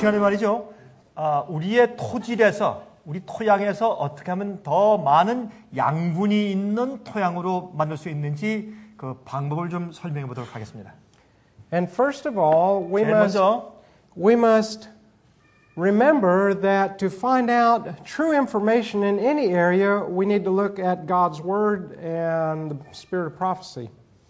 시간에 말이죠. 우리의 토질에서 우리 토양에서 어떻게 하면 더 많은 양분이 있는 토양으로 만들 수 있는지 그 방법을 좀 설명해 보도록 하겠습니다. And first of all, 제일 먼저 we must remember that to find out true information in any area, we need to look at God's Word and the spirit of prophecy.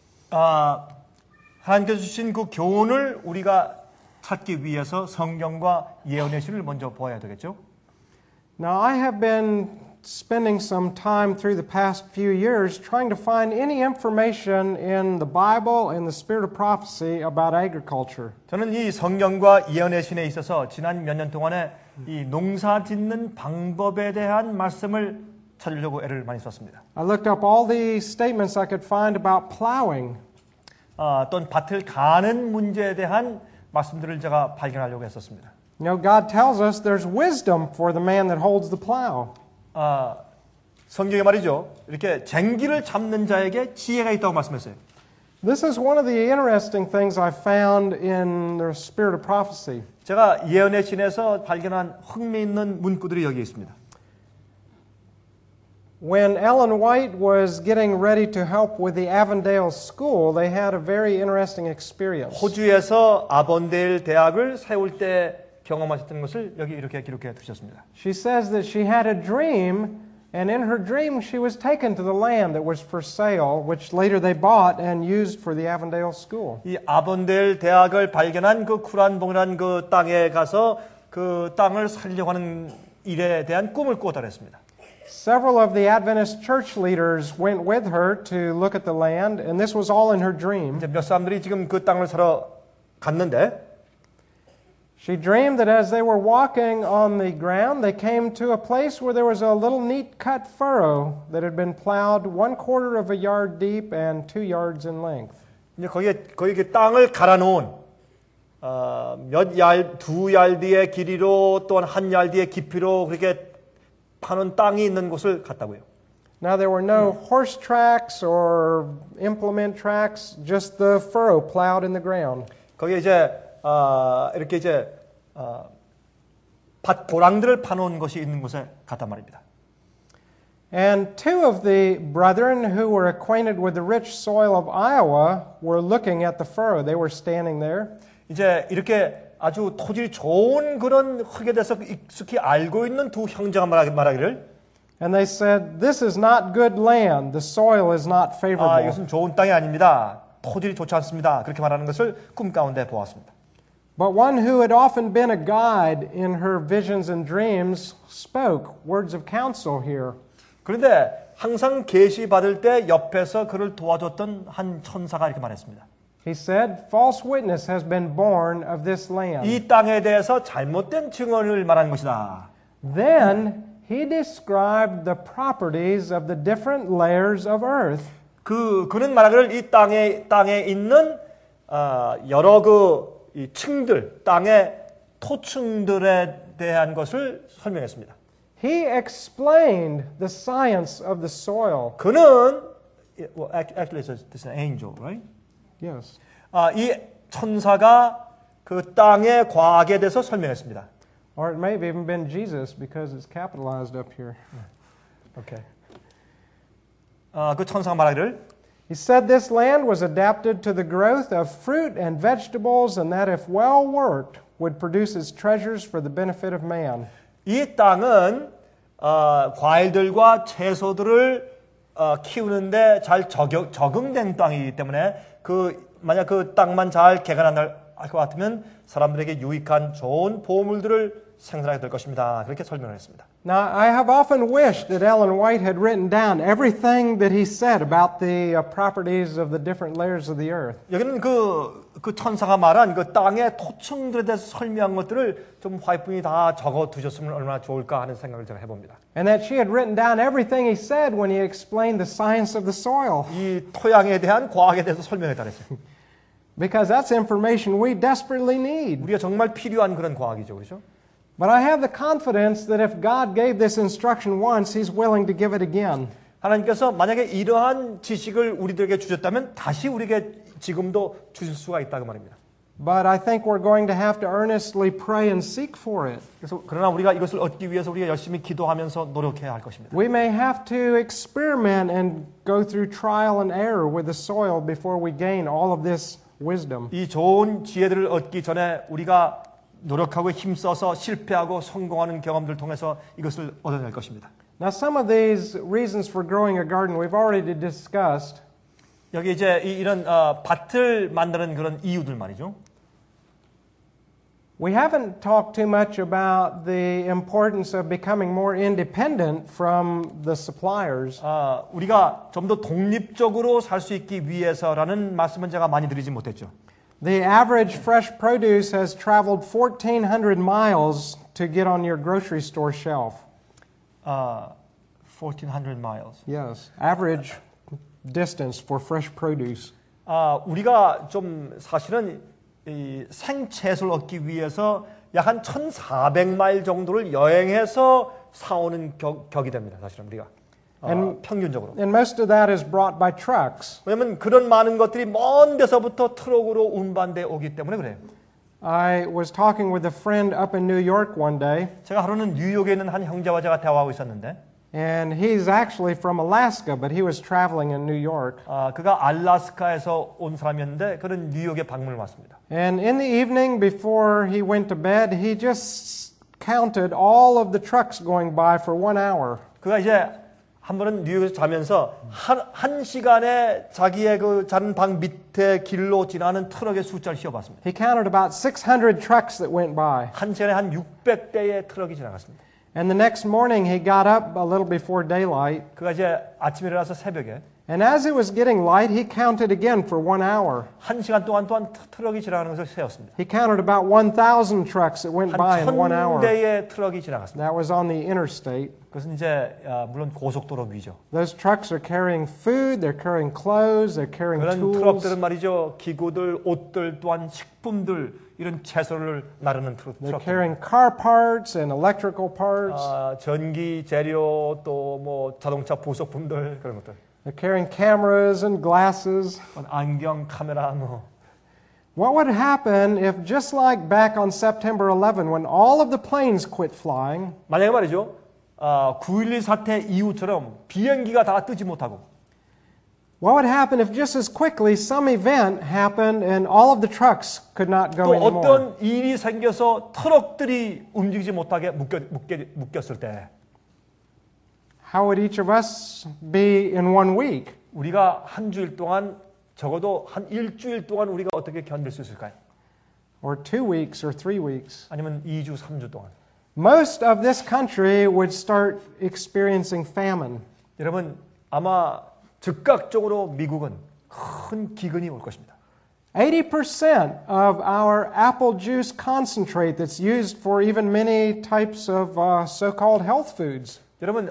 하나님께서 주신 그 교훈을 우리가 찾기 위해서 성경과 예언의 신을 먼저 보아야 되겠죠. Now, I have been spending some time through the past few years trying to find any information in the Bible and the spirit of prophecy about agriculture. 저는 이 성경과 예언의 신에 있어서 지난 몇 년 동안에 이 농사 짓는 방법에 대한 말씀을 찾으려고 애를 많이 썼습니다. I looked up all the statements I could find about plowing. 또는 밭을 가는 문제에 대한 말씀들을 제가 발견하려고 했었습니다. You know, God tells us there's wisdom for the man that holds the plow. 성경에 말이죠. 이렇게 쟁기를 잡는 자에게 지혜가 있다고 말씀했어요. This is one of the interesting things I found in the spirit of prophecy. 제가 예언의 신에서 발견한 흥미있는 문구들이 여기 있습니다. When Ellen White was getting ready to help with the Avondale School, they had a very interesting experience. 호주에서 아번데일 대학을 세울 때 경험하셨던 것을 여기 이렇게 기록해 두셨습니다. She says that she had a dream, and in her dream she was taken to the land that was for sale, which later they bought and used for the Avondale School. 이 아번데일 대학을 발견한 그 쿠란봉이라는 그 땅에 가서 그 땅을 살려고 하는 일에 대한 꿈을 꾸었다고 했습니다. Several of the Adventist church leaders went with her to look at the land, and this was all in her dream. 이제 몇 사람들이 지금 그 땅을 사러 갔는데 She dreamed that as they were walking on the ground, they came to a place where there was a little neat cut furrow that had been plowed 1/4 of a yard deep and 2 yards in length. 이제 거기에 땅을 갈아놓은 두 얄디의 길이로 또한 한 얄디의 깊이로 그렇게 파는 땅이 있는 곳을 갔다고요. Now there were no horse tracks or implement tracks, just the furrow plowed in the ground. 거기에 이제 이렇게 이제 밭 고랑들을 파놓은 것이 있는 곳에 갔단 말입니다. And two of the brethren who were acquainted with the rich soil of Iowa were looking at the furrow. They were standing there. 이제 이렇게 아주 토질이 좋은 그런 흙에 대해서 익숙히 알고 있는 두 형제가 말하기를 And they said, "This is not good land. The soil is not favorable." 이것은 좋은 땅이 아닙니다. 토질이 좋지 않습니다. 그렇게 말하는 것을 꿈 가운데 보았습니다. But one who had often been a guide in her visions and dreams spoke words of counsel here. 그런데 항상 계시 받을 때 옆에서 그를 도와줬던 한 천사가 이렇게 말했습니다. He said, "False witness has been born of this land." 이 땅에 대해서 잘못된 증언을 말하는 것이다. Then he described the properties of the different layers of earth. 그는 말하기를 이 땅에 있는 여러 이 층들, 땅의 토층들에 대한 것을 설명했습니다. He explained the science of the soil. 그는 actually this is an angel, right? Yes. 이 천사가 그 땅의 과학에 대해서 설명했습니다. Or it may have even been Jesus because it's capitalized up here. Okay. 그 천사가 말하기를 He said this land was adapted to the growth of fruit and vegetables and that if well worked would produce its treasures for the benefit of man. 이 땅은 과일들과 채소들을 키우는데 잘 적응된 땅이기 때문에 만약 그 땅만 잘 개간할 것 같으면 사람들에게 유익한 좋은 보물들을 생산하게 될 것입니다. 그렇게 설명을 했습니다. Now, I have often wished that Ellen White had written down everything that he said about the properties of the different layers of the earth. 여기는 그 천사가 말한 그 땅의 토층들에 대해서 설명한 것들을 좀 화이트분이 다 적어 두셨으면 얼마나 좋을까 하는 생각을 제가 해봅니다. And that she had written down everything he said when he explained the science of the soil. 이 토양에 대한 과학에 대해서 설명했다 그랬어요. Because that's information we desperately need. 우리가 정말 필요한 그런 과학이죠, 그렇죠? But I have the confidence that if God gave this instruction once, He's willing to give it again. 하나님께서 만약에 이러한 지식을 우리들에게 주셨다면 다시 우리에게 지금도 주실 수가 있다고 말입니다. But I think we're going to have to earnestly pray and seek for it. 그래서 그러나 우리가 이것을 얻기 위해서 우리가 열심히 기도하면서 노력해야 할 것입니다. We may have to experiment and go through trial and error with the soil before we gain all of this wisdom. 이 좋은 지혜들을 얻기 전에 우리가 노력하고 힘써서 실패하고 성공하는 경험들 통해서 이것을 얻어낼 것입니다. Now, some of these reasons for growing a garden we've already discussed. 여기 이제 이런 밭을 만드는 그런 이유들 말이죠. We haven't talked too much about the importance of becoming more independent from the suppliers. 우리가 좀 더 독립적으로 살 수 있기 위해서라는 말씀은 제가 많이 드리지 못했죠. The average fresh produce has traveled 1,400 miles to get on your grocery store shelf. 1,400 miles. Yes, average distance for fresh produce. 우리가 좀 사실은 이 생채소를 얻기 위해서 약 한 1,400마일 정도를 여행해서 사오는 격이 됩니다. 사실은 우리가 평균적으로. And most of that is brought by trucks. 왜냐하면 그런 많은 것들이 먼 데서부터 트럭으로 운반돼 오기 때문에 그래요. I was talking with a friend up in New York one day, 제가 하루는 뉴욕에 있는 한 형제와 제가 대화하고 있었는데 and he's actually from Alaska, but he was traveling in New York. 그가 알라스카에서 온 사람이었는데 그는 뉴욕에 방문을 왔습니다. And in the evening before he went to bed, he just counted all of the trucks going by for 1 hour. 그가 이제 한 번은 뉴욕에서 자면서 한 시간에 자기의 그 자는 방 밑에 길로 지나는 트럭의 숫자를 씌워봤습니다. He counted about 600 trucks that went by. 한 시간에 한 600대의 트럭이 지나갔습니다. And the next morning he got up a little before daylight. 그가 이제 아침에 일어나서 새벽에 And as it was getting light, he counted again for 1 hour. 한 시간 동안 또한 트럭이 지나가는 것을 세웠습니다. He counted about 1,000 trucks that went by 한 in 1 hour. 1,000대의 트럭이 지나갔습니다. That was on the interstate. 그것은 이제 물론 고속도로 위죠. Those trucks are carrying food, they're carrying clothes, they're carrying 그런 tools. 트럭들은 말이죠. 기구들, 옷들 또한 식품들 이런 채소를 나르는 They're 트럭. carrying car parts and electrical parts. 전기 재료 또 뭐 자동차 부속품들 그런 것들. They're carrying cameras and glasses. 안경, 카메라 뭐. What would happen if just like back on September 11 when all of the planes quit flying, 만약에 말이죠. 9.11 사태 이후처럼 비행기가 다 뜨지 못하고 what would happen if just as quickly some event happened and all of the trucks could not go 또 anymore? 어떤 일이 생겨서 트럭들이 움직이지 못하게 묶였을 때 How would each of us be in 1 week? 우리가 한 주일 동안 적어도 한 일주일 동안 우리가 어떻게 견딜 수 있을까요? Or 2 weeks or 3 weeks? 아니면 2주, 3주 동안. Most of this country would start experiencing famine. 여러분 아마 즉각적으로 미국은 큰 기근이 올 것입니다. 80% of our apple juice concentrate that's used for even many types of so-called health foods. 여러분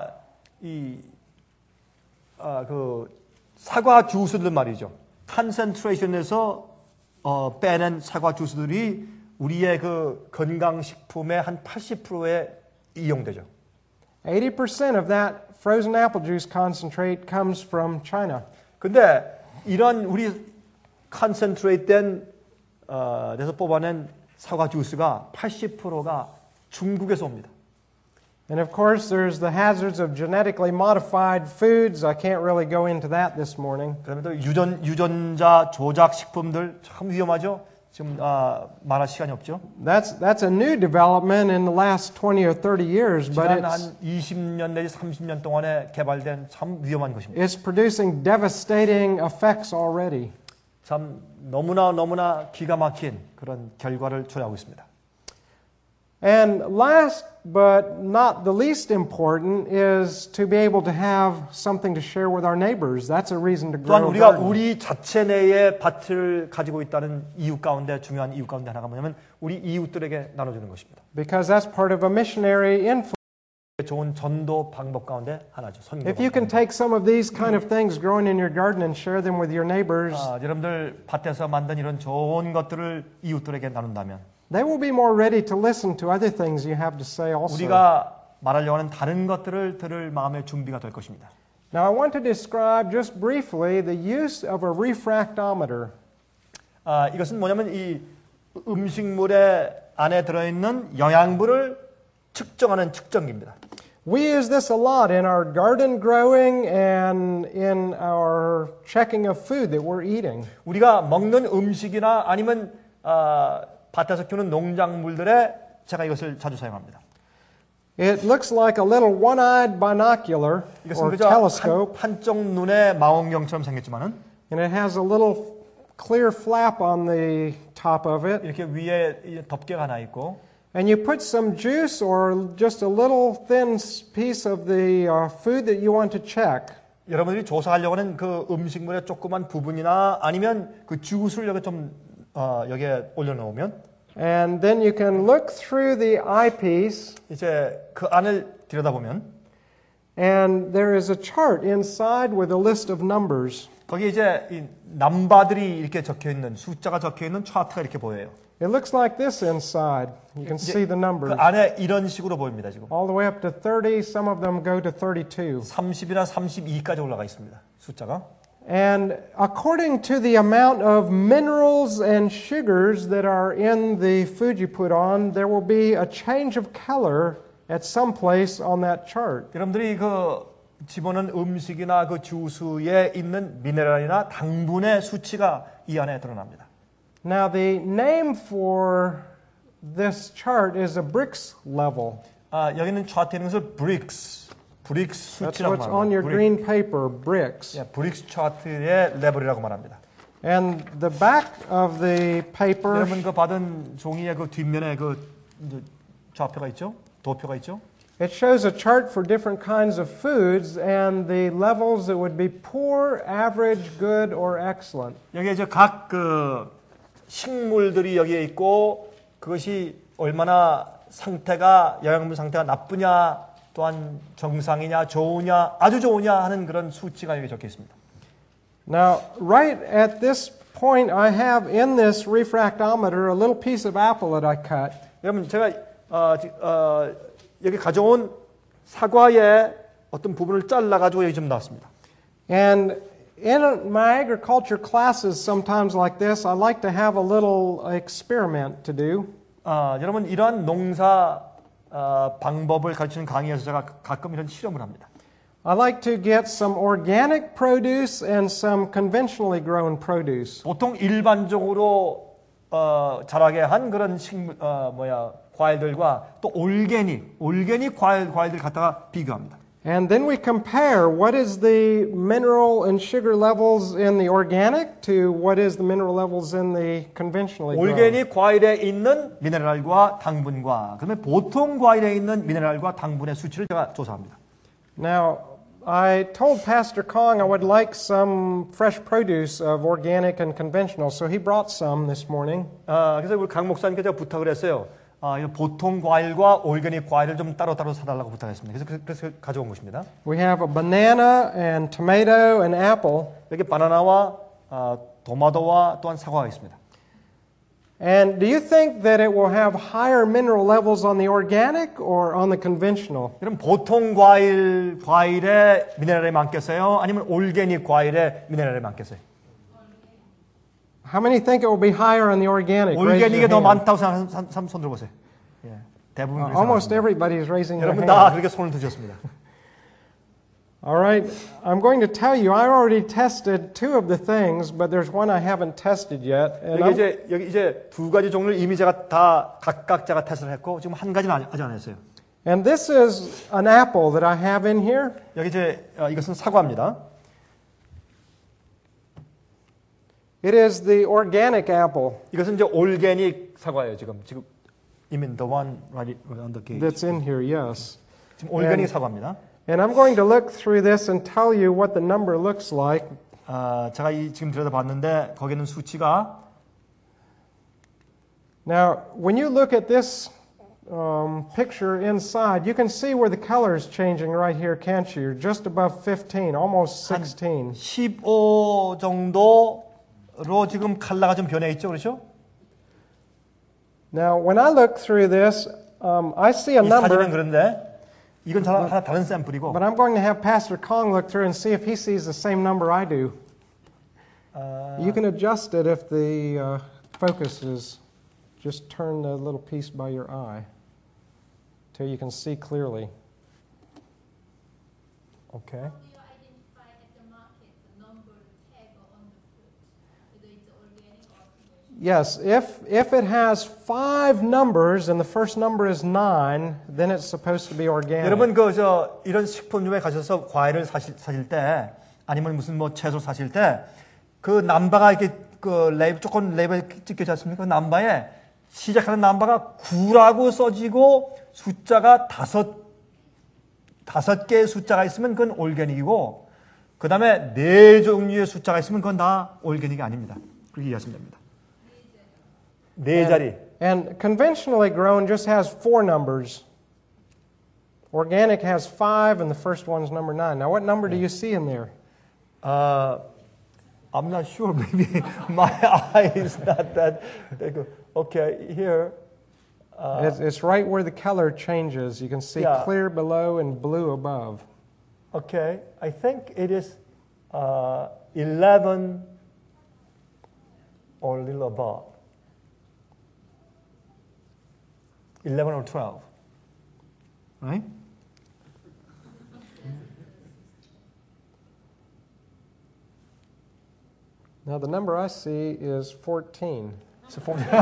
그 사과 주스들 말이죠. 컨센트레이션에서 빼낸 사과 주스들이 우리의 그 건강 식품의 한 80%에 이용되죠. 80% of that frozen apple juice concentrate comes from China. 근데 이런 우리 컨센트레이트된 데서 뽑아낸 사과 주스가 80%가 중국에서 옵니다. And of course, there's the hazards of genetically modified foods. I can't really go into that this morning. 그다음에 또 유전자 조작 식품들 참 위험하죠. 지금 말할 시간이 없죠. That's a new development in the last 20 or 30 years, but 지난 한 20년 내지 30년 동안에 개발된 참 위험한 것입니다. it's producing devastating effects already. 참 너무나 기가 막힌 그런 결과를 초래하고 있습니다. And last but not the least important is to be able to have something to share with our neighbors. That's a reason to 또한 grow a 우리가 garden. 우리 자체 내에 밭을 가지고 있다는 이유 가운데 중요한 이유 가운데 하나가 뭐냐면 우리 이웃들에게 나눠주는 것입니다. Because that's part of a missionary influence. 좋은 전도 방법 가운데 하나죠. 선교 If you can 방법. take some of these kind of things growing in your garden and share them with your neighbors, 여러분들 밭에서 만든 이런 좋은 것들을 이웃들에게 나눈다면 they will be more ready to listen to other things you have to say also. 우리가 말하려고 하는 다른 것들을 들을 마음의 준비가 될 것입니다. Now I want to describe just briefly the use of a refractometer. 이것은 뭐냐면 이 음식물의 안에 들어있는 영양분을 측정하는 측정기입니다. We use this a lot in our garden growing and in our checking of food that we're eating. 우리가 먹는 음식이나 아니면 밭에서 키우는 농작물들에 제가 이것을 자주 사용합니다. It looks like a little one-eyed binocular 이것은 or 그저 telescope, 한쪽 눈의 망원경처럼 생겼지만은 and it has a little clear flap on the top of it. 이렇게 위에 덮개가 하나 있고 And you put some juice or just a little thin piece of the food that you want to check. 여러분들이 조사하려고 하는 그 음식물의 조그만 부분이나 아니면 그 주스를 여기 좀 여기에 올려놓으면 And then you can look through the eyepiece, 이제 그 안을 들여다보면 and there is a chart inside with a list of numbers. 거기 이제 이 남바들이 이렇게 적혀 있는 숫자가 적혀 있는 차트가 이렇게 보여요. It looks like this inside. You can see the 그 numbers. 안에 이런 식으로 보입니다, 지금. All the way up to 30, some of them go to 32. 30이나 32까지 올라가 있습니다. 숫자가. And according to the amount of minerals and sugars that are in the food you put on, there will be a change of color at some place on that chart. 여러분들이 그 집어넣은 음식이나 그 주스에 있는 미네랄이나 당분의 수치가 이 안에 드러납니다. Now the name for this chart is a Brix level. 여기 있는 차트에 있는 것을 브릭스 That's 수치라고 what's on your 말합니다. green paper, Brix. 브릭스 차트의 레벨이라고 말합니다. And the back of the paper 여러분 그 받은 종이의 그 뒷면에 그 이제 좌표가 있죠? 도표가 있죠? it shows a chart for different kinds of foods and the levels that would be poor, average, good, or excellent. 여기 이제 각 그 식물들이 여기에 있고 그것이 얼마나 상태가 영양분 상태가 나쁘냐 또한 정상이냐 좋으냐 아주 좋으냐 하는 그런 수치가 여기 적혀 있습니다. Now, right at this point, I have in this refractometer a little piece of apple that I cut. 여러분 제가 여기 가져온 사과의 어떤 부분을 잘라 가지고 여기 좀 놨습니다. And in my agriculture classes, sometimes like this, I like to have a little experiment to do. 여러분 이러한 농사 방법을 가르치는 강의에서 제가 가끔 이런 실험을 합니다. I like to get some organic produce and some conventionally grown produce. 보통 일반적으로 자라게 한 그런 과일들과 또 올게닉 과일들 갖다가 비교합니다. And then we compare what is the mineral and sugar levels in the organic to what is the mineral levels in the conventionally grown. 올게닉 과일에 있는 미네랄과 당분과 그다음에 보통 과일에 있는 미네랄과 당분의 수치를 제가 조사합니다. Now, I told Pastor Kong I would like some fresh produce of organic and conventional, so he brought some this morning. 그래서 우리 강 목사님께 제가 부탁을 했어요. 보통 과일과 올게닉 과일을 좀 따로따로 사달라고 부탁했습니다. 그래서 가져온 것입니다. We have a banana and tomato and apple. 여기 바나나와 토마토와 또한 사과가 있습니다. And do you think that it will have higher mineral levels on the organic or on the conventional? 그럼 보통 과일에 미네랄이 많겠어요? 아니면 올게닉 과일에 미네랄이 많겠어요? How many think it will be higher on the organic? Raise your 올게닉에 더 hand. 많다고 생각하는 사람 손 들어보세요. 예, 대부분 그렇게 Almost 생각합니다. everybody is raising their 여러분 hand. 다 그렇게 손을 드셨습니다. All right, I'm going to tell you, I already tested two of the things, but there's one I haven't tested yet. And 여기 이제 두 가지 종류를 이미 제가 다 각각 제가 테스트를 했고 지금 한 가지는 아직 안 했어요. and this is an apple that I have in here. 여기 이제 이것은 사과입니다. It is the organic apple 이것은 이제 올게닉 사과예요. 지금 you mean the one right on the cage. that's in here, yes. 지금 올게닉 사과입니다. And I'm going to look through this and tell you what the number looks like. 제가 지금 들여다봤는데 거기는 수치가 Now, when you look at this picture inside, you can see where the color is changing right here, can't you? You're just above 15, almost 16. 15 정도로 지금 컬러가 좀 변해 있죠, 그렇죠? Now, when I look through this, I see a 이 사진은 number, 그런데 이건 하나 다른 샘플이고 but I'm going to have Pastor Kong look through and see if he sees the same number I do. You can adjust it if the focus is, just turn the little piece by your eye till you can see clearly. 오케이. How do you identify at the market the number tag on the fruit, whether it's organic or conventional? Yes, if it has 5 numbers and the first number is 9, then it's supposed to be organic. 여러분 이런 식품점에 가셔서 과일을 사실 때 아니면 무슨 뭐 채소 사실 때 그 남바가 이렇게 그 레이블 찍혀지 않습니까? 그 남바에 시작하는 남바가 9라고 써지고 숫자가 5개의 숫자가 있으면 그건 올게닉이고 그 다음에 4종류의 숫자가 있으면 그건 다 올게닉이 아닙니다. 그렇게 이해하시면 됩니다. 4자리. And conventionally grown just has 4 numbers. Organic has 5 and the first one's number 9. Now what number do you see in there? I'm not sure. Maybe my eye is not that good. Okay, here. It's right where the color changes. You can see Yeah. clear below and blue above. Okay, I think it is 11 or a little above. 11 or 12. Right? Now the number I see is 14. So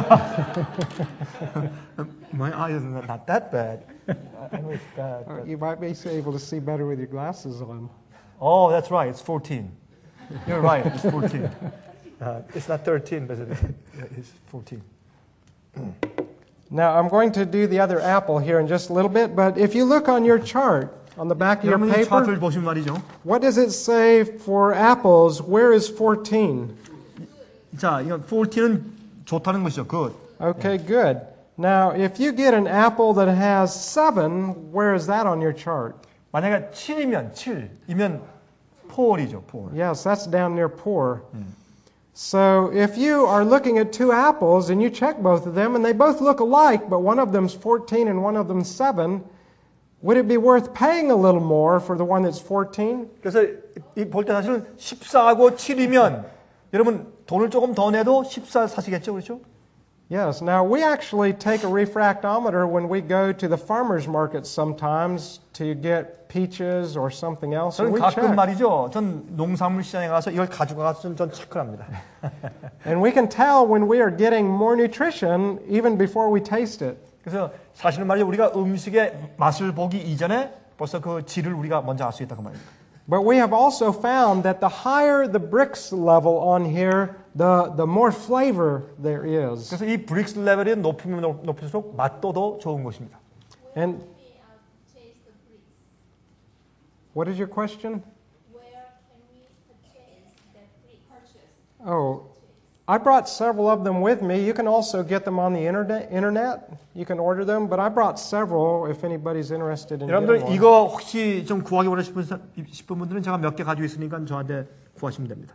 my eye is not that bad. I know it's bad. But You might be able to see better with your glasses on. oh, that's right. It's 14. You're right. It's 14. It's not 13, but it's 14. Now I'm going to do the other apple here in just a little bit, but if you look on your chart, on the back of your 여러분 이 paper, 차트를 보시면 말이죠. what does it say for apples? Where is 14? 자, 이건 14은 좋다는 것이죠. Good. Okay, good. Now, if you get an apple that has 7, where is that on your chart? 만약에 7이면 poor이죠. poor. Yes, that's down near poor. So if you are looking at 2 apples and you check both of them and they both look alike, but one of them's 14 and one of them's 7, would it be worth paying a little more for the one that's 14? 그래서 볼 때 사실은 14하고 7이면 여러분 돈을 조금 더 내도 14 사시겠죠, 그렇죠? Yes. Now, we actually take a refractometer when we go to the farmer's market sometimes to get peaches or something else. And 저는 we 가끔 check. 말이죠. 전 농산물 시장에 가서 이걸 가지고 가서 전 체크를 합니다. And we can tell when we are getting more nutrition even before we taste it. 그래서 사실은 말이죠. 우리가 음식의 맛을 보기 이전에 벌써 그 질을 우리가 먼저 알 수 있다고 말입니다. But we have also found that the higher the bricks level on here, the more flavor there is. 그래서 이 브릭스 레벨이 높으면 높을수록 맛도 더 좋은 것입니다. And Can we chase the bricks? what is your question? Where can we purchase the bricks? Oh, I brought several of them with me. You can also get them on the internet. You can order them, but I brought several if anybody's interested in getting 여러분들 one. 이거 혹시 좀 구하기 원하시는 싶은 분들은 제가 몇 개 가지고 있으니까 저한테 구하시면 됩니다.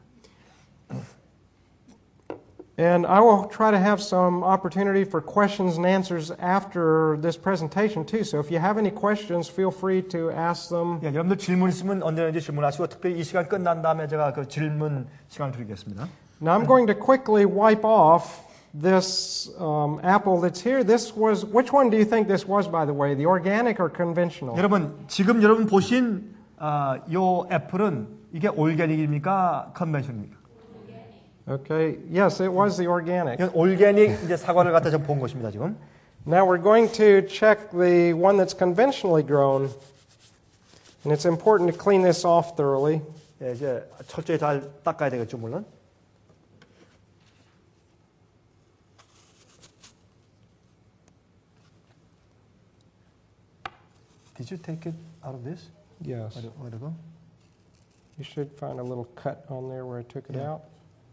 And I will try to have some opportunity for questions and answers after this presentation too. So if you have any questions, feel free to ask them. 예, 여러분들 질문 있으면 언제든지 질문하시고 특별히 이 시간 끝난 다음에 제가 그 질문 시간을 드리겠습니다. Now I'm going to quickly wipe off this apple that's here. This was, which one do you think this was, by the way, the organic or conventional? 여러분 지금 여러분 보신 요 애플은 이게 올게닉입니까, 컨벤션입니까? Okay, yes, it was the organic. 이건 올게닉 이제 사과를 갖다 좀 본 것입니다 지금. Now we're going to check the one that's conventionally grown. And it's important to clean this off thoroughly. 예, 이제 철저히 잘 닦아야 되겠죠 물론. Did you take it out of this? Yes. Where to go? You should find a little cut on there where I took it Yeah. out.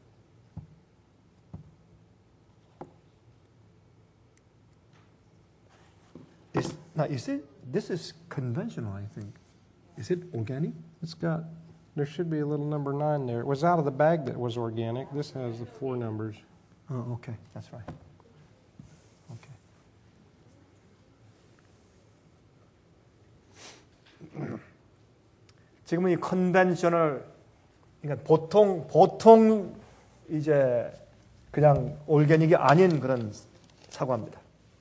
Is it? This is conventional, I think. Is it organic? It's got, there should be a little number 9 there. It was out of the bag that was organic. This has the 4 numbers. Oh, okay, that's right. Okay. 지금은 이 컨벤셔널, 그러니까 보통 이제 그냥 올게닉이 아닌 그런 사과입니다.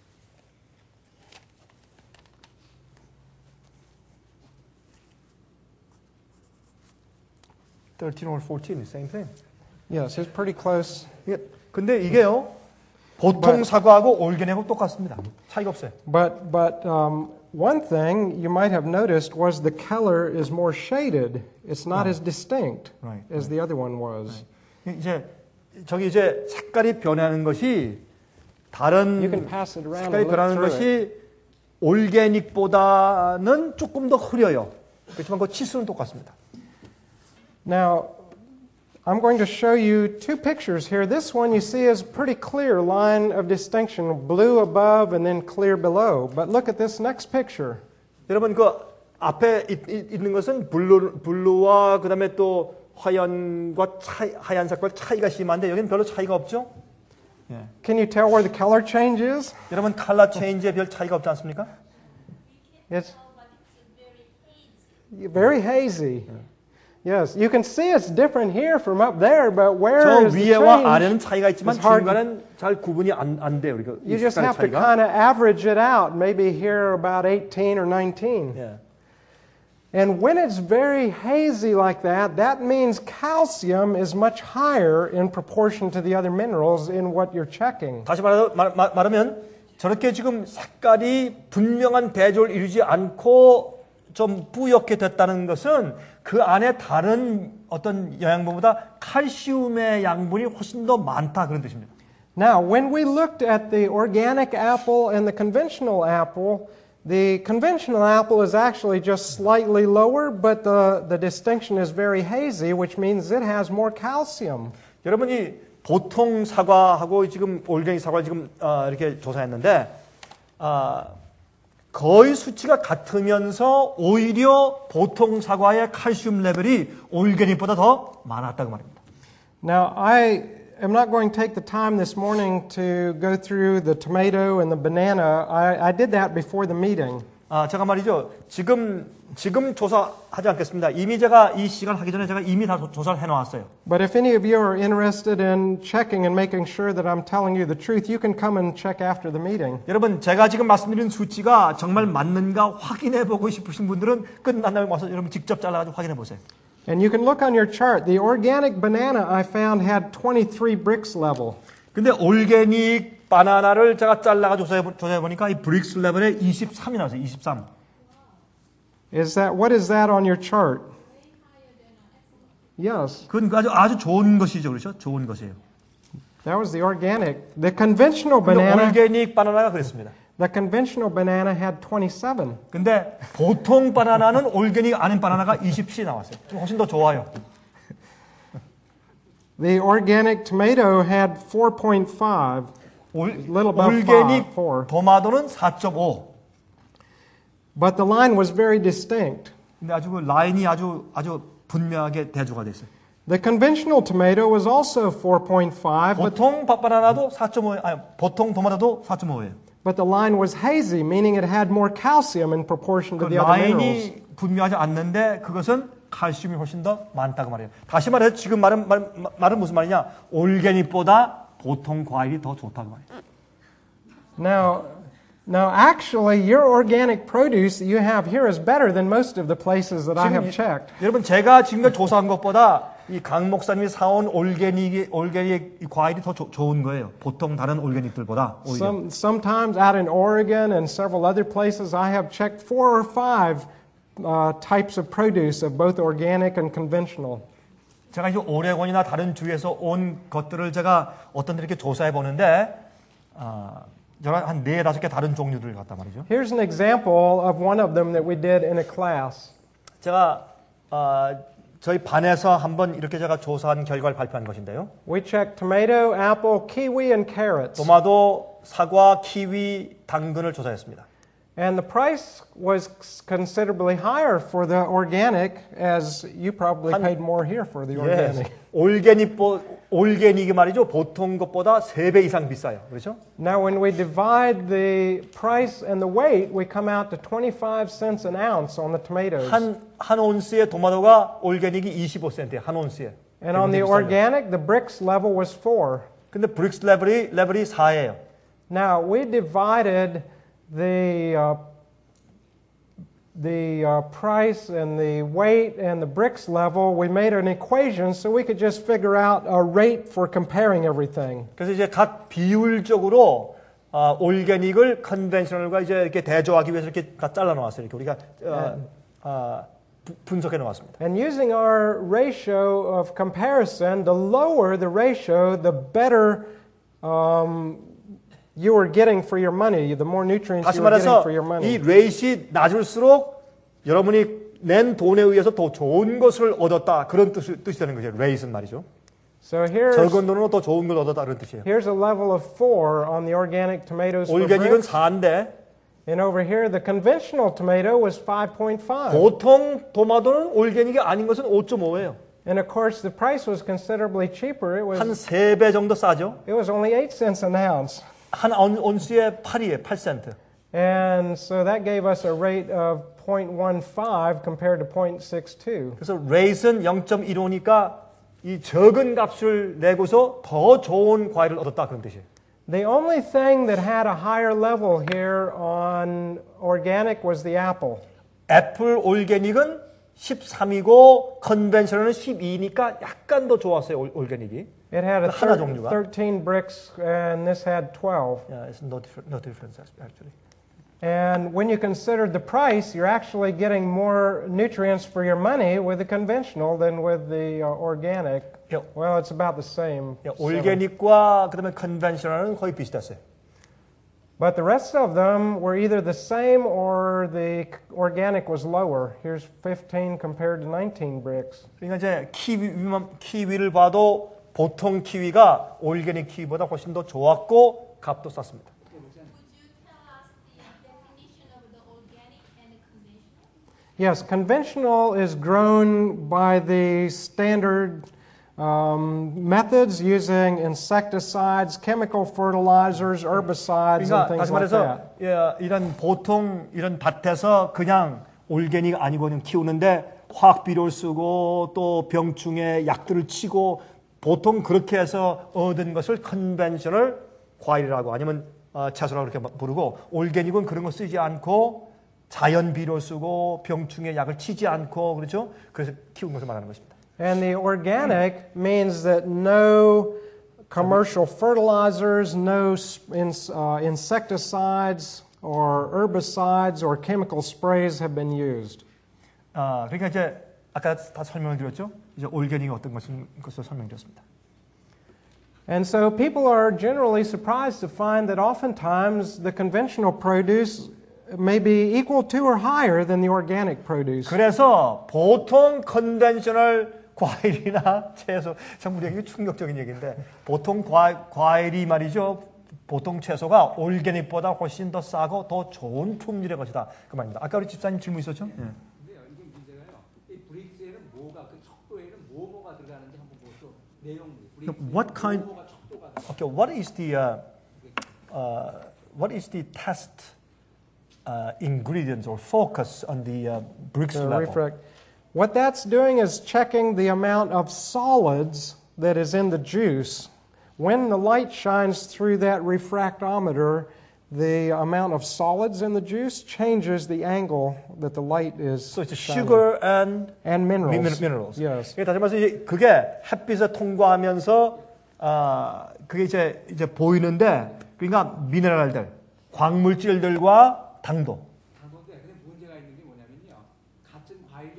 (13 or 14) same thing. Yes, it's pretty close. 근데 이게요 보통 사과하고 올게닉하고 똑같습니다. 차이가 없어요. But one thing you might have noticed was the color is more shaded. It's not as distinct Right, as the other one was. 이제 저기 이제 색깔이 변하는 것이 다른 You can pass it around 색깔이 and look 변하는 through it. 것이 올게닉보다는 조금 더 흐려요. 그렇지만 그 치수는 똑같습니다. Now, I'm going to show you two pictures here. This one you see is a pretty clear line of distinction, blue above and then clear below. But look at this next picture. 여러분 그 앞에 있는 것은 블루와 그다음에 또 하얀과 하얀 색깔 차이가 심한데 여기는 별로 차이가 없죠? 예. Can you tell where the color change is? 여러분 컬러 체인지에 별 차이가 없지 않습니까? It's but it's very hazy. very hazy. Yes, you can see it's different here from up there, but where 저 is the 위에와 change? 아래는 차이가 있지만 It's hard- 중간은 잘 구분이 안 돼요. 그러니까 이 You just 색깔의 have to 차이가. kind of average it out. Maybe here about 18 or 19. 예. And when it's very hazy like that, that means calcium is much higher in proportion to the other minerals in what you're checking. 다시 말하면 저렇게 지금 색깔이 분명한 배조를 이루지 않고 좀 뿌옇게 됐다는 것은 그 안에 다른 어떤 영양분보다 칼슘의 양분이 훨씬 더 많다 그런 뜻입니다. Now, when we looked at the organic apple and the conventional apple is actually just slightly lower, but the distinction is very hazy, which means it has more calcium. 여러분이 보통 사과하고 지금 올게닉 사과를 지금 이렇게 조사했는데 거의 수치가 같으면서 오히려 보통 사과의 칼슘 레벨이 올게닉보다 더 많았다고 말입니다. Now, I am not going to take the time this morning to go through the tomato and the banana. I did that before the meeting. 제가 말이죠. 지금 조사하지 않겠습니다. 이미 제가 이 시간 하기 전에 제가 이미 다 조사를 해놓았어요. But if any of you are interested in checking and making sure that I'm telling you the truth, you can come and check after the meeting. 여러분 제가 지금 말씀드린 수치가 정말 맞는가 확인해 보고 싶으신 분들은 끝난 다음에 와서 여러분 직접 잘라가지고 확인해 보세요. And you can look on your chart. The organic banana I found had 23 bricks level. 근데 올게닉 바나나를 제가 잘라가지고 조사해 보니까 이 브릭스 레벨에 23이 나왔어요. 23. What is that on your chart? Yes, 그건 아주 좋은 것이죠, 그렇죠? 좋은 것이에요. that was the organic. The conventional 근데 banana, 올게닉 바나나가 그랬습니다. the conventional banana had 27. 근데 보통 바나나는 올게닉 아닌 바나나가 27이 나왔어요. 좀 훨씬 더 좋아요. The organic tomato had 4.5. little above 올게닉 4. 토마토는 4.5. But the line was very distinct. 근데 아주 그 라인이 아주 분명하게 대조가 됐어요. The conventional tomato was also 4.5, 보통 바나나도 4.5, 보통 토마토도 4.5예요. but the line was hazy, meaning it had more calcium in proportion to 그 the other minerals. 라인이 분명하지 않는데 그것은 칼슘이 훨씬 더 많다고 말해요. 다시 말해서 지금 말은 무슨 말이냐? 올게닉보다 보통 과일이 더 좋다고 말이에요. Now, actually, your organic produce that you have here is better than most of the places that I have checked. 여러분 제가 지금 조사한 것보다 이 강 목사님이 사온 올게닉 과일이 더 좋은 거예요. 보통 다른 올게닉들보다 오히려. Sometimes out in Oregon and several other places, I have checked 4 or 5 types of produce of both organic and conventional. 제가 이제 오레곤이나 다른 주에서 온 것들을 제가 어떤 이렇게 조사해 보는데 한 4-5개 다른 종류들 같단 말이죠. Here's an example of one of them that we did in a class. 제가 저희 반에서 한번 이렇게 제가 조사한 결과를 발표한 것인데요. We checked tomato, apple, kiwi, and carrots. 토마토, 사과, 키위, 당근을 조사했습니다. And the price was considerably higher for the organic, as you probably paid more here for the organic. 올게닉이 말이죠. 보통 것보다 3배 이상 비싸요. 그렇죠? Now, when we divide the price and the weight, we come out to 25 cents an ounce on the tomatoes. 한 온스의 토마토가 올게닉이 25센트예요. 한 온스에. And on the organic, the bricks level was 4. 근데 브릭스 레벨이 4예요. Now, we divided the price and the weight and the bricks level. We made an equation so we could just figure out a rate for comparing everything. 그래서 이제 각 비율적으로 올게닉을 컨벤셔널과 이제 이렇게 대조하기 위해서 이렇게 다 잘라 놓았어요. 이렇게 우리가 분석해 놓았습니다. And using our ratio of comparison, the lower the ratio, the better you were getting for your money, the more nutrients 다시 you were getting 말해서 for your 이 money. 레이시 낮을수록 여러분이 낸 돈에 의해서 더 좋은 것을 얻었다. 그런 뜻이 되는 거죠. 레이스는 말이죠. So here's 적은 돈으로 더 좋은 걸 얻었다. 그런 뜻이에요. a level of 4 on the organic tomatoes for 올게닉은 bricks. 4인데 And over here, the conventional tomato was 5.5. 보통 토마토는 올게닉이 아닌 것은 5.5예요. And of course, the price was considerably cheaper. 한 3배 정도 싸죠. It was only 8 cents an ounce. 한 온스에 8센트. And so that gave us a rate of 0.15 compared to 0.62. 그래서 레이스는 0.15니까 이 적은 값을 내고서 더 좋은 과일을 얻었다. 그런 뜻이에요. The only thing that had a higher level here on organic was the apple. 애플 올게닉은 13이고 컨벤셔널은 12니까 약간 더 좋았어요. 올게닉이. It had a 하나 종류가. 13 bricks, and this had 12. Yeah, it's no difference actually. And when you consider the price, you're actually getting more nutrients for your money with the conventional than with the organic. Yeah. Well, it's about the same. 올게닉과 그다음에 컨벤셔널은 거의 비슷했어요. But the rest of them were either the same or the organic was lower. Here's 15 compared to 19 bricks. 그러니까 이제 키위를 봐도 보통 키위가 올게닉 키위보다 훨씬 더 좋았고 값도 쌌습니다. Would you tell us the definition of the organic and conventional? Yes, conventional is grown by the standard methods using insecticides, chemical fertilizers, herbicides, and 그러니까 things 다시 like 말해서 that. 이런 보통 이런 밭에서 그냥 올게닉 아니고 그냥 키우는데 화학 비료를 쓰고 또 병충해 약들을 치고 보통 그렇게 해서 얻은 것을 컨벤셔널 과일이라고 아니면 채소라고 그렇게 부르고 올게닉은 그런 거 쓰지 않고 자연 비료 쓰고 병충해 약을 치지 않고 그렇죠? 그래서 키운 것을 말하는 것입니다. And the organic means that no commercial fertilizers, no insecticides or herbicides or chemical sprays have been used. 그러니까 이제 아까 다 설명을 드렸죠. 이제 올게닉이 어떤 것을 설명드렸습니다. And so people are generally surprised to find that oftentimes the conventional produce may be equal to or higher than the organic produce. 그래서 보통 컨벤셔널 과일이나 채소, 참 우리에게 충격적인 얘기인데 보통 과일이 말이죠. 보통 채소가 올게닉보다 훨씬 더 싸고 더 좋은 품질의 것이다. 그 말입니다. 아까 우리 집사님 질문 있었죠? 예. 근데요, 이게 문제가요. 이 브릭스에는 뭐가 그 척도에는 뭐가 들어가는지 한번 보죠. 내용. What kind? 뭐가 척도가 들어가. Okay, what is the test ingredients or focus on the bricks The level? refract- What that's doing is checking the amount of solids that is in the juice. When the light shines through that refractometer, the amount of solids in the juice changes the angle that the light is So it's shining. sugar and minerals. minerals. Yes. 다시 말해서 그게 햇빛을 통과하면서 그게 이제 보이는데 그러니까 미네랄들, 광물질들과 당도. 당도인데 근데 문제가 있는 게 뭐냐면요. 같은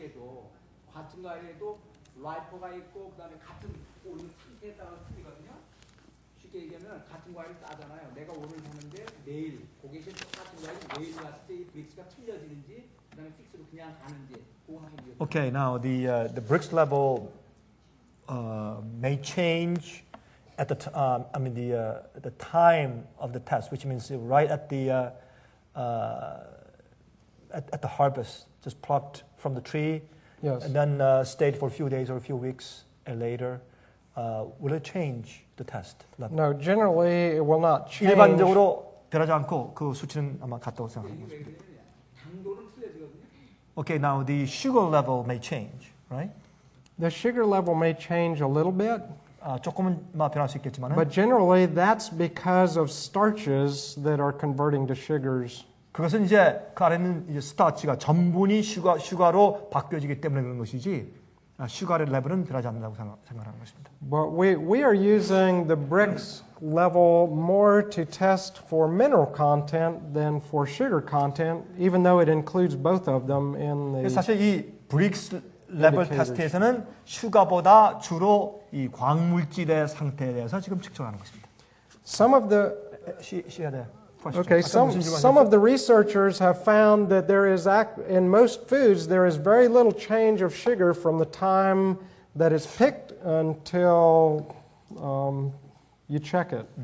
과일에도 라이퍼가 있고 그다음에 같은 오는 상태에 따라서 틀리거든요. 쉽게 얘기하면 같은 과일을 따잖아요. 내가 오늘 사는데 내일 고객이 똑같은 과일 내일 갔을 때 이 브릭스가 틀려지는지 그다음에 픽스로 그냥 가는지 그거 한번 이해해. Okay, now the bricks level may change at the the time of the test, which means right at the at the harvest, just plucked from the tree, Yes. and then stayed for a few days or a few weeks, and later, will it change the test level? No, generally it will not change. 일반적으로 변하지 않고 그 수치는 아마 같다고 생각합니다. 왜 그러냐면 당도는 틀려지거든요. Okay, now the sugar level may change, right? The sugar level may change a little bit, 조금은 변할 수 있겠지만은 but generally that's because of starches that are converting to sugars. 그것은 이제 그 안에는 이제 스타치가 전분이 슈가로 바뀌어지기 때문에 그런 것이지 슈가의 레벨은 변하지 않는다고 생각하는 것입니다. But we are using the Brix level more to test for mineral content than for sugar content, even though it includes both of them in the. 사실 이 브릭스 레벨 indicators. 테스트에서는 슈가보다 주로 이 광물질의 상태에 대해서 지금 측정하는 것입니다. Some of the 시야 돼. Okay, some of the researchers have found that there is, in most foods, there is very little change of sugar from the time that it's picked until you check it.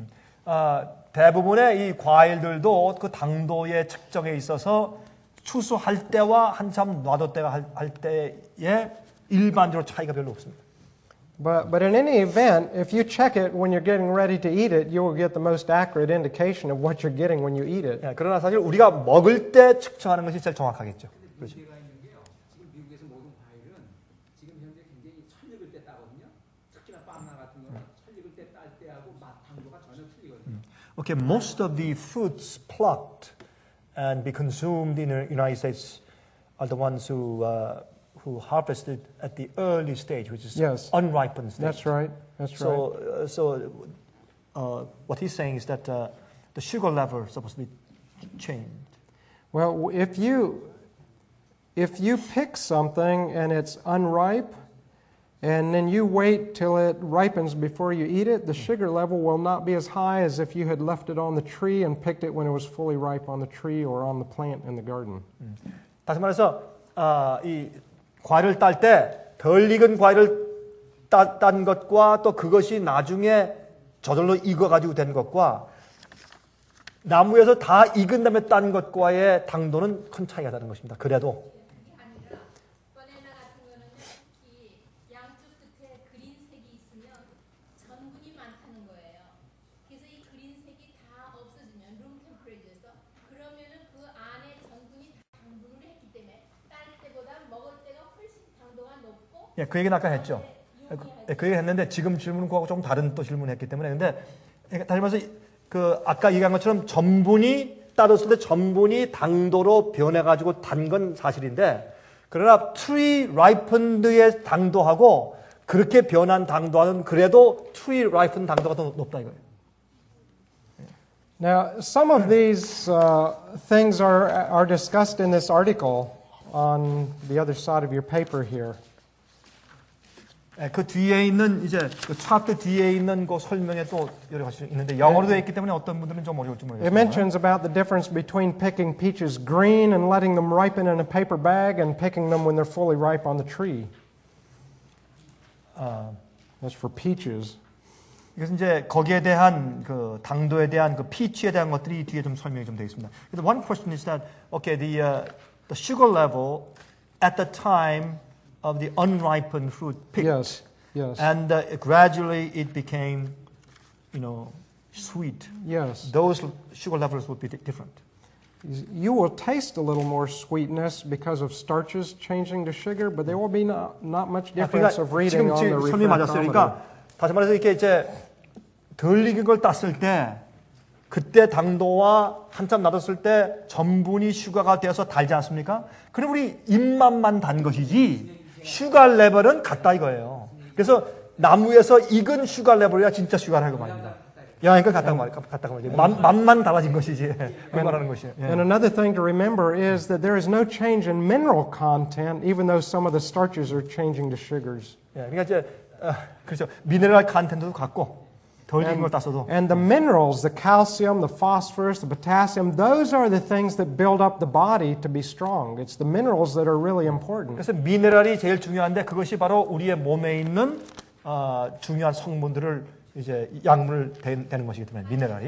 대부분의 이 과일들도 그 당도의 측정에 있어서 추수할 때와 한참 놔뒀 때가 할 때에 일반적으로 차이가 별로 없습니다. But in any event, if you check it when you're getting ready to eat it, you will get the most accurate indication of what you're getting when you eat it. 그러나 사실 우리가 먹을 때 측정하는 것이 제일 정확하겠죠. 그렇죠. 문제가 있는 게요. 지금 미국에서 모든 과일은 지금 현재 굉장히 철익을 때 따거든요. 특히나 바나나 같은 경우는 철익을 때 딸 때하고 맛 당도가 전혀 틀리거든요. Okay, most of the fruits plucked and be consumed in the United States are the ones who harvested at the early stage, which is Yes. unripened stage. That's right. That's right. So what he's saying is that the sugar level is supposed to be changed. Well, if you pick something and it's unripe, and then you wait till it ripens before you eat it, the sugar level will not be as high as if you had left it on the tree and picked it when it was fully ripe on the tree or on the plant in the garden. 다시 말해서 이 과일을 딸 때 덜 익은 과일을 딴 것과 또 그것이 나중에 저절로 익어가지고 된 것과 나무에서 다 익은 다음에 딴 것과의 당도는 큰 차이가 나는 것입니다. 그래도 그게 아니라 바나나 같은 거는 특히 양쪽 끝에 그린색이 있으면 전분이 많다는 거예요. 그래서 이 그린색이 다 없어지면 룸 템퍼레이처에서 그러면은 그 안에 전분이 다 당분을 했기 때문에 딸 때보다 먹을 때가 훨씬 당도가 높고 그 얘기는 아까 했죠. 그 얘기 했는데 지금 질문은 그하고 조금 다른 또 질문을 했기 때문에 근데 다시 말해서 그 아까 얘기한 것처럼 전분이 따랐을 때 전분이 당도로 변해가지고 단 건 사실인데 그러나 트리 라이픈드의 당도하고 그렇게 변한 당도는 그래도 트리 라이픈 당도가 더 높다 이거예요. Now, some of these things are discussed in this article on the other side of your paper here. 그 뒤에 있는 이제 그 차트 뒤에 있는 그 설명에 또 여러 가지 있는데 영어로 되어 있기 때문에 어떤 분들은 좀 어려울지 It 모르겠어요. mentions about the difference between picking peaches green and letting them ripen in a paper bag and picking them when they're fully ripe on the tree. That's for peaches. 이것은 이제 거기에 대한 그 당도에 대한 그 pH에 대한 것들이 뒤에 좀 설명이 좀 되어 있습니다. One question is that okay, the sugar level at the time of the unripened fruit picked, Yes, yes, and gradually it became, sweet. yes. Those sugar levels would be different. You will taste a little more sweetness because of starches changing to sugar, but there will be not much difference of reading on the 설명이 맞았어요. refractometer. 그러니까 다시 말해서 이렇게 이제 덜 익은 걸 땄을 때 그때 당도와 한참 놔뒀을 때 전분이 슈가가 되어서 달지 않습니까? 그럼 우리 입맛만 단 것이지 슈가 레벨은 같다 이거예요. 그래서 나무에서 익은 슈가 레벨이야 진짜 슈가라고 말입니다. 그러니까 같다고 말이죠. 맛만 달라진 것이지 그 말하는 것이에요. 예. And another thing to remember is that there is no change in mineral content, even though some of the starches are changing to sugars. 예, 그러니까 이제 그렇죠. 미네랄 컨텐츠도 같고 덜 익은 걸 땄어도. And the minerals, the calcium, the phosphorus, the potassium, those are the things that build up the body to be strong. It's the minerals that are really important. 그래서 미네랄이 제일 중요한데 그것이 바로 우리의 몸에 있는 중요한 성분들을 이제 약물을 되는 것이기 때문에 미네랄이.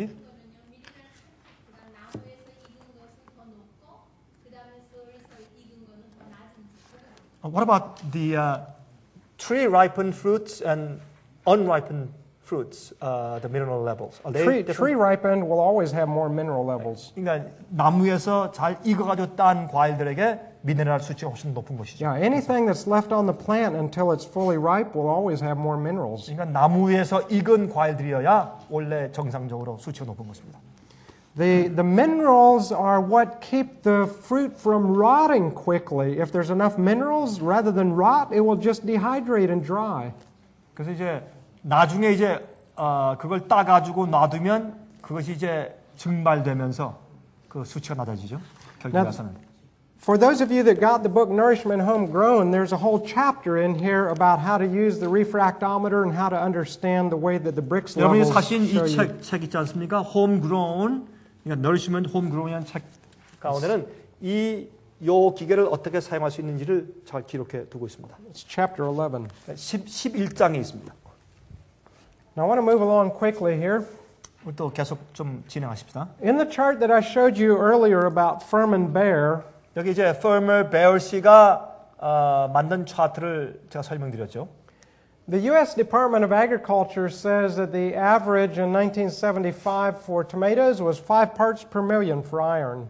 나무에서 익은 것은 더 높고 그 다음에 서울에서 익은 거는 더 낮은 수준이에요. What about the tree ripened fruits and unripened fruits, the mineral levels. Tree ripened will always have more mineral levels. 그러니까 나무에서 잘 익어가지고 딴 과일들에게 미네랄 수치가 훨씬 높은 것이죠. Yeah, anything that's left on the plant until it's fully ripe will always have more minerals. 그러니까 나무에서 익은 과일들이어야 원래 정상적으로 수치가 높은 것입니다. The minerals are what keep the fruit from rotting quickly. If there's enough minerals, rather than rot, it will just dehydrate and dry. 그래서 이제 나중에 이제 그걸 따가지고 놔두면 그것이 이제 증발되면서 그 수치가 낮아지죠. 결국에 가서는. For those of you that got the book Nourishment Homegrown, there's a whole chapter in here about how to use the refractometer and how to understand the way that the bricks 여러분이 levels 사신 show 이 you. 책 있지 않습니까? Homegrown, 그러니까 Nourishment Homegrown이라는 책 가운데는 요 기계를 어떻게 사용할 수 있는지를 잘 기록해 두고 있습니다. It's chapter 11. 11장에 있습니다. Now I want to move along quickly here. 또 계속 좀 진행하십시다. In the chart that I showed you earlier about Furman Bear, 여기 이제 Fermer Baer 씨가 만든 차트를 제가 설명드렸죠. the U.S. Department of Agriculture says that the average in 1975 for tomatoes was 5 parts per million for iron.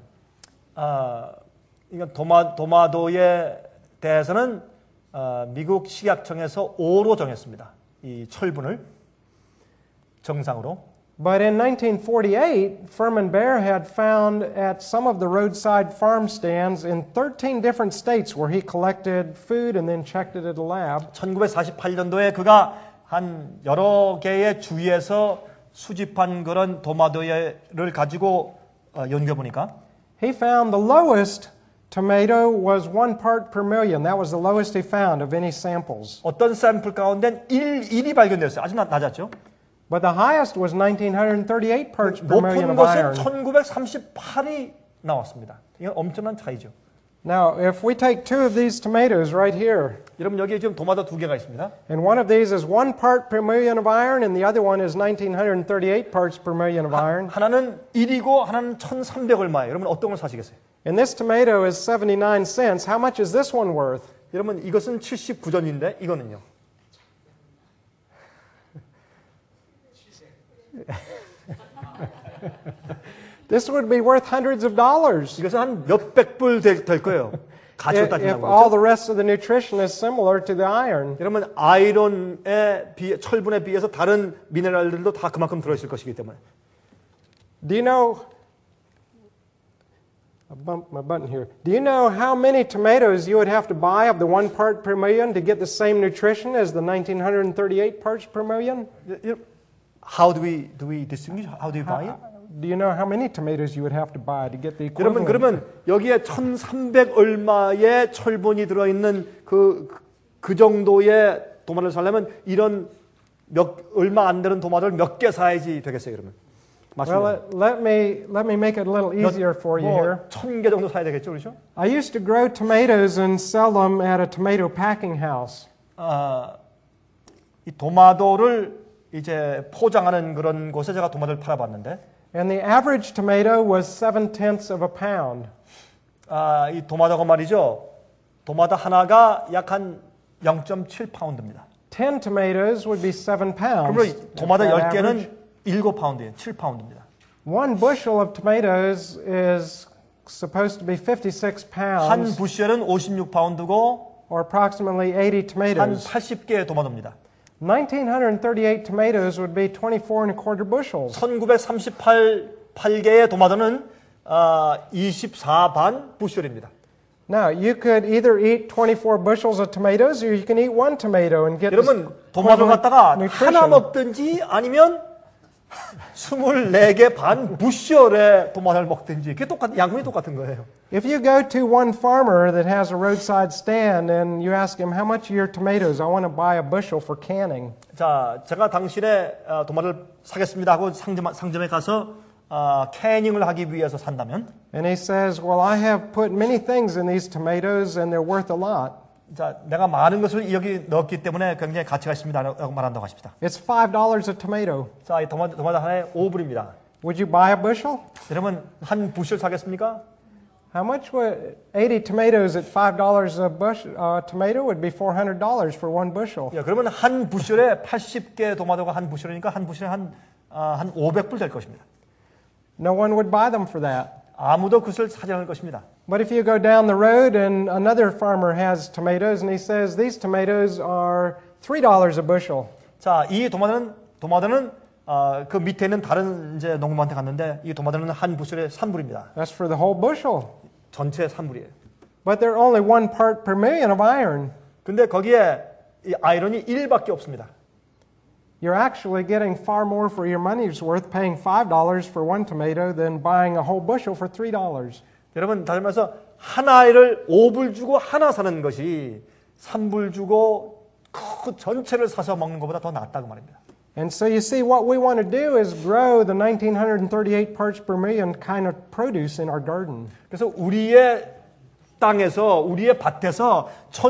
이건 도마도에 대해서는 미국 식약청에서 5로 정했습니다. 이 철분을 정상으로. But in 1948, Furman Bear had found at some of the roadside farm stands in 13 different states where he collected food and then checked it at a lab. 1948년도에 그가 한 여러 개의 주위에서 수집한 그런 도마도를 가지고 연구해 보니까 He found the lowest tomato was 1 part per million. That was the lowest he found of any samples. 어떤 샘플 가운데 1이 발견됐어요. 아주 낮았죠. But the highest was 1938 parts per million 높은 of iron. 것은 1938이 나왔습니다. 이건 엄청난 차이죠. Now, if we take 2 of these tomatoes right here, 여러분 여기에 지금 도마도 2개가 있습니다. and one of these is 1 part per million of iron, and the other one is 1938 parts per million of iron. 하나는 1이고 하나는 1,300 얼마예요. 여러분 어떤 걸 사시겠어요? And this tomato is 79 cents. How much is this one worth? 여러분 이것은 79전인데 이거는요. This would be worth hundreds of dollars 이것은 한 몇백 불 될 거예요. 가치로 if 따진다고 all 그렇죠? the rest of the nutrition is similar to the iron. 여러분 아이론에 철분에 비해서 다른 미네랄들도 다 그만큼 들어있을 것이기 때문에. Do you know? I bumped my button here. Do you know how many tomatoes you would have to buy of the 1 part per million to get the same nutrition as the 1938 parts per million? How do we distinguish? How do we buy it? Do you know how many tomatoes you would have to buy to get the 여러분 equivalent? 그러면 여기에 1,300 얼마의 철분이 들어있는 그 정도의 도마를 사려면 이런 얼마 안 되는 도마를 몇 개 사야지 되겠어요, 그러면? Well, let me make it a little easier for you here. 1,000개 정도 사야 되겠죠, 그렇죠? I used to grow tomatoes and sell them at a tomato packing house. 이 도마도를 이제 포장하는 그런 곳에 제가 도마도를 팔아봤는데, And the average tomato was 7/10 of a pound. 이 도마도가 말이죠. 도마도 하나가 약 한 0.7파운드입니다. 10 tomatoes would be 7 pounds. 그러면 도마도 That's that 10개는 average. 7파운드예요. 7파운드입니다. 1 bushel of tomatoes is supposed to be 56 한 pounds, 부셜은 56파운드고 or approximately 80 한 tomatoes. 80개의 도마도입니다. 1938 tomatoes would be 24¼ bushels. 1938개의 도마도는 24반 부셜입니다. Now, you could either eat 24 bushels of tomatoes or you can eat 1 tomato and get the 여러분 도마도 갖다가 nutrition. 하나 먹든지 아니면 24개 반 부셜의 도마도를 먹든지 그게 양분이 똑같은 거예요. If you go to one farmer that has a roadside stand and you ask him, how much are your tomatoes? I want to buy a bushel for canning. 자, 제가 당신의 도마를 사겠습니다 하고 상점에 가서 캐닝을 하기 위해서 산다면, And he says, well, I have put many things in these tomatoes and they're worth a lot. 자, 내가 많은 것을 여기 넣었기 때문에 굉장히 가치가 있습니다라고 말한다고 하십니다. It's $5 a tomato. 자, 이 도마도 하나에 5불입니다. Would you buy a bushel? 여러분 한 부셜 사겠습니까? How much would 80 tomatoes at $5 a tomato would be $400 for one bushel. 예, 그러면 한 부셜에 80개 도마토가 한 부셜이니까 한 부셜에 한 500불 될 것입니다. No one would buy them for that. 아무도 그것을 사지 않을 것입니다. But if you go down the road and another farmer has tomatoes and he says these tomatoes are $3 a bushel. 자, 이 도마토는 그 밑에 있는 다른 이제 농부한테 갔는데 이 도마토는 한 부셜에 3불입니다. That's for the whole bushel. 전체 3불이에요. But they're only 1 part per million of iron. 근데 거기에 이 아이론이 1밖에 없습니다. You're actually getting far more for your money's worth paying $5 for one tomato than buying a whole bushel for $3. 여러분, 다시 말해서 한 아이를 5불 주고 하나 사는 것이 3불 주고 그 전체를 사서 먹는 것보다 더 낫다고 말입니다. And so you see, what we want to do is grow the 1938 parts per million kind of produce in our garden. 그래서 우리의 땅에서 우리의 밭에서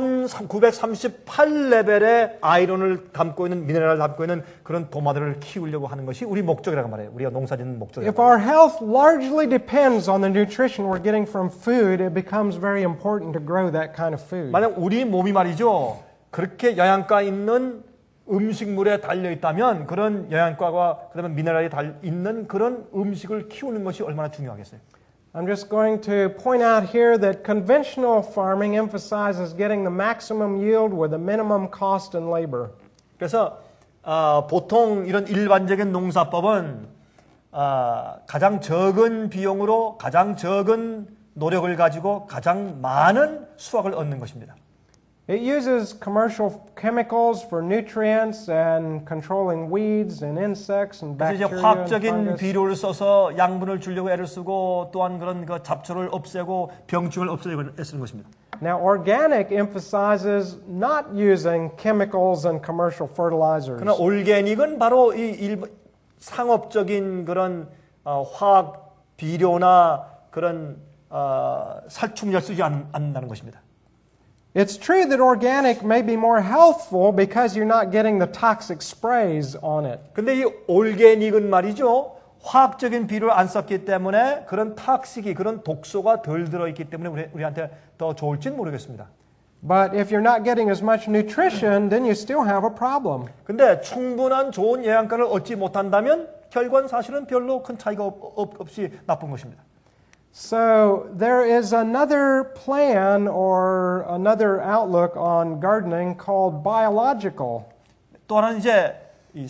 1938레벨의 아이론을 담고 있는 미네랄을 담고 있는 그런 도마토를 키우려고 하는 것이 우리 목적이라고 말해요. 우리가 농사짓는 목적이라고. If our health largely depends on the nutrition we're getting from food, it becomes very important to grow that kind of food. 만약 우리 몸이 말이죠. 그렇게 영양가 있는 음식물에 달려 있다면 그런 영양가와 그다음에 미네랄이 있는 그런 음식을 키우는 것이 얼마나 중요하겠어요. I'm just going to point out here that conventional farming emphasizes getting the maximum yield with a minimum cost and labor. 그래서 보통 이런 일반적인 농사법은 가장 적은 비용으로 가장 적은 노력을 가지고 가장 많은 수확을 얻는 것입니다. It uses commercial chemicals for nutrients and controlling weeds and insects and 그래서 이제 bacteria and 화학적인 fungus. 비료를 써서 양분을 주려고 애를 쓰고 또한 그런 그 잡초를 없애고 병충을 없애려고 애쓰는 것입니다. Now, organic emphasizes not using chemicals and commercial fertilizers. 그러나 올게닉은 바로 이 상업적인 그런 화학 비료나 그런 살충제를 쓰지 않는다는 것입니다. It's true that organic may be more healthful because you're not getting the toxic sprays on it. 근데 이 올게닉은 말이죠. 화학적인 비료를 안 썼기 때문에 그런 탁식이 그런 독소가 덜 들어있기 때문에 우리한테 더 좋을지는 모르겠습니다. But if you're not getting as much nutrition, then you still have a problem. 근데 충분한 좋은 영양가를 얻지 못한다면 결과는 사실은 별로 큰 차이가 없이 나쁜 것입니다. So there is another plan or another outlook on gardening called biological. 또 하나는 이제 이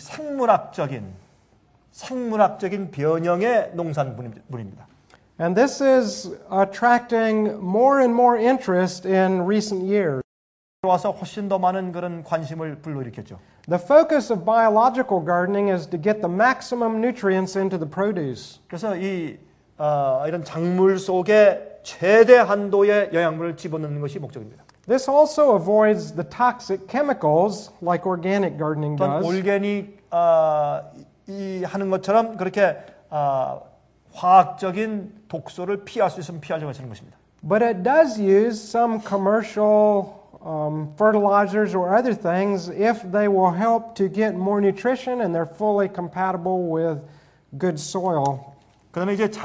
생물학적인 변형의 농산물입니다. And this is attracting more and more interest in recent years. 와서 훨씬 더 많은 그런 관심을 불러일으켰죠. The focus of biological gardening is to get the maximum nutrients into the produce. 그래서 이런 작물 속에 최대 한도의 영양분을 집어넣는 것이 목적입니다. This also avoids the toxic chemicals like organic gardening 또한 does. 올게닉 하는 것처럼 그렇게 화학적인 독소를 피할 수 있으면 피하려고 하는 것입니다. But it does use some commercial fertilizers or other things if they will help to get more nutrition and they're fully compatible with good soil. 그다음에 이제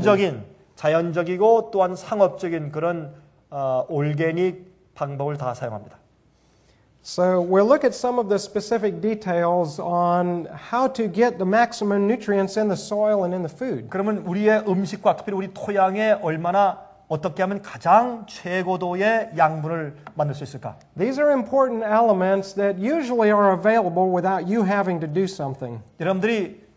자연적이고 또한 상업적인 그런 올게닉 방법을 다 사용합니다. So we'll look at some of the specific details on how to get the maximum nutrients in the soil and in the food. 그러면 우리의 음식과 특별히 우리 토양에 얼마나 어떻게 하면 가장 최고도의 양분을 만들 수 있을까? These are important elements that usually are available without you having to do something. 여러분들이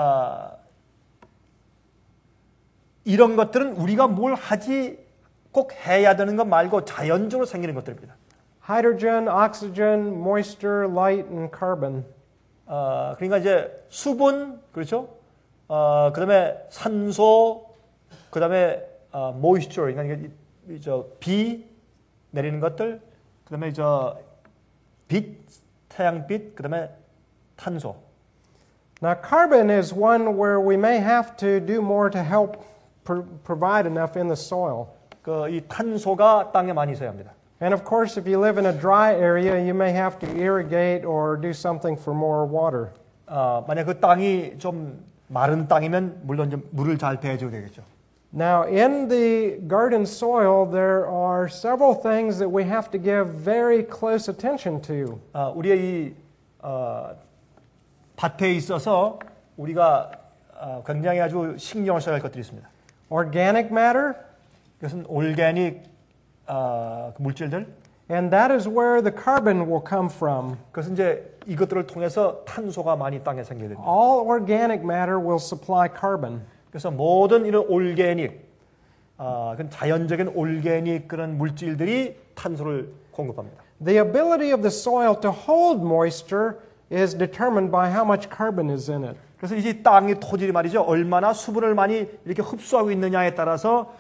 이런 것들은 우리가 뭘 하지 꼭 해야 되는 것 말고 자연적으로 생기는 것들입니다. Hydrogen, oxygen, moisture, light, and carbon. 그러니까 이제 수분, 그렇죠? 그다음에 산소, 그다음에 moisture, 그러니까 비 내리는 것들, 그다음에 빛, 태양빛, 그다음에 탄소. Now, carbon is one where we may have to do more to help provide enough in the soil. 이 탄소가 땅에 많이 있어야 합니다. And of course, if you live in a dry area, you may have to irrigate or do something for more water. 만약 그 땅이 좀 마른 땅이면 물론 좀 물을 잘 대줘야 되겠죠. Now, in the garden soil, there are several things that we have to give very close attention to. 우리의 이 밭에 있어서 우리가 굉장히 아주 신경을 써야 할 것들이 있습니다. Organic matter, 이것은 올게닉 물질들. and that is where the carbon will come from. 그것은 이제 이것들을 통해서 탄소가 많이 땅에 생기게 됩니다. All organic matter will supply carbon. 그래서 모든 이런 올게닉, 그 자연적인 올게닉 그런 물질들이 탄소를 공급합니다. The ability of the soil to hold moisture is determined by how much carbon is in it. 그래서 이 땅의 토질이 말이죠. 얼마나 수분을 많이 이렇게 흡수하고 있느냐에 따라서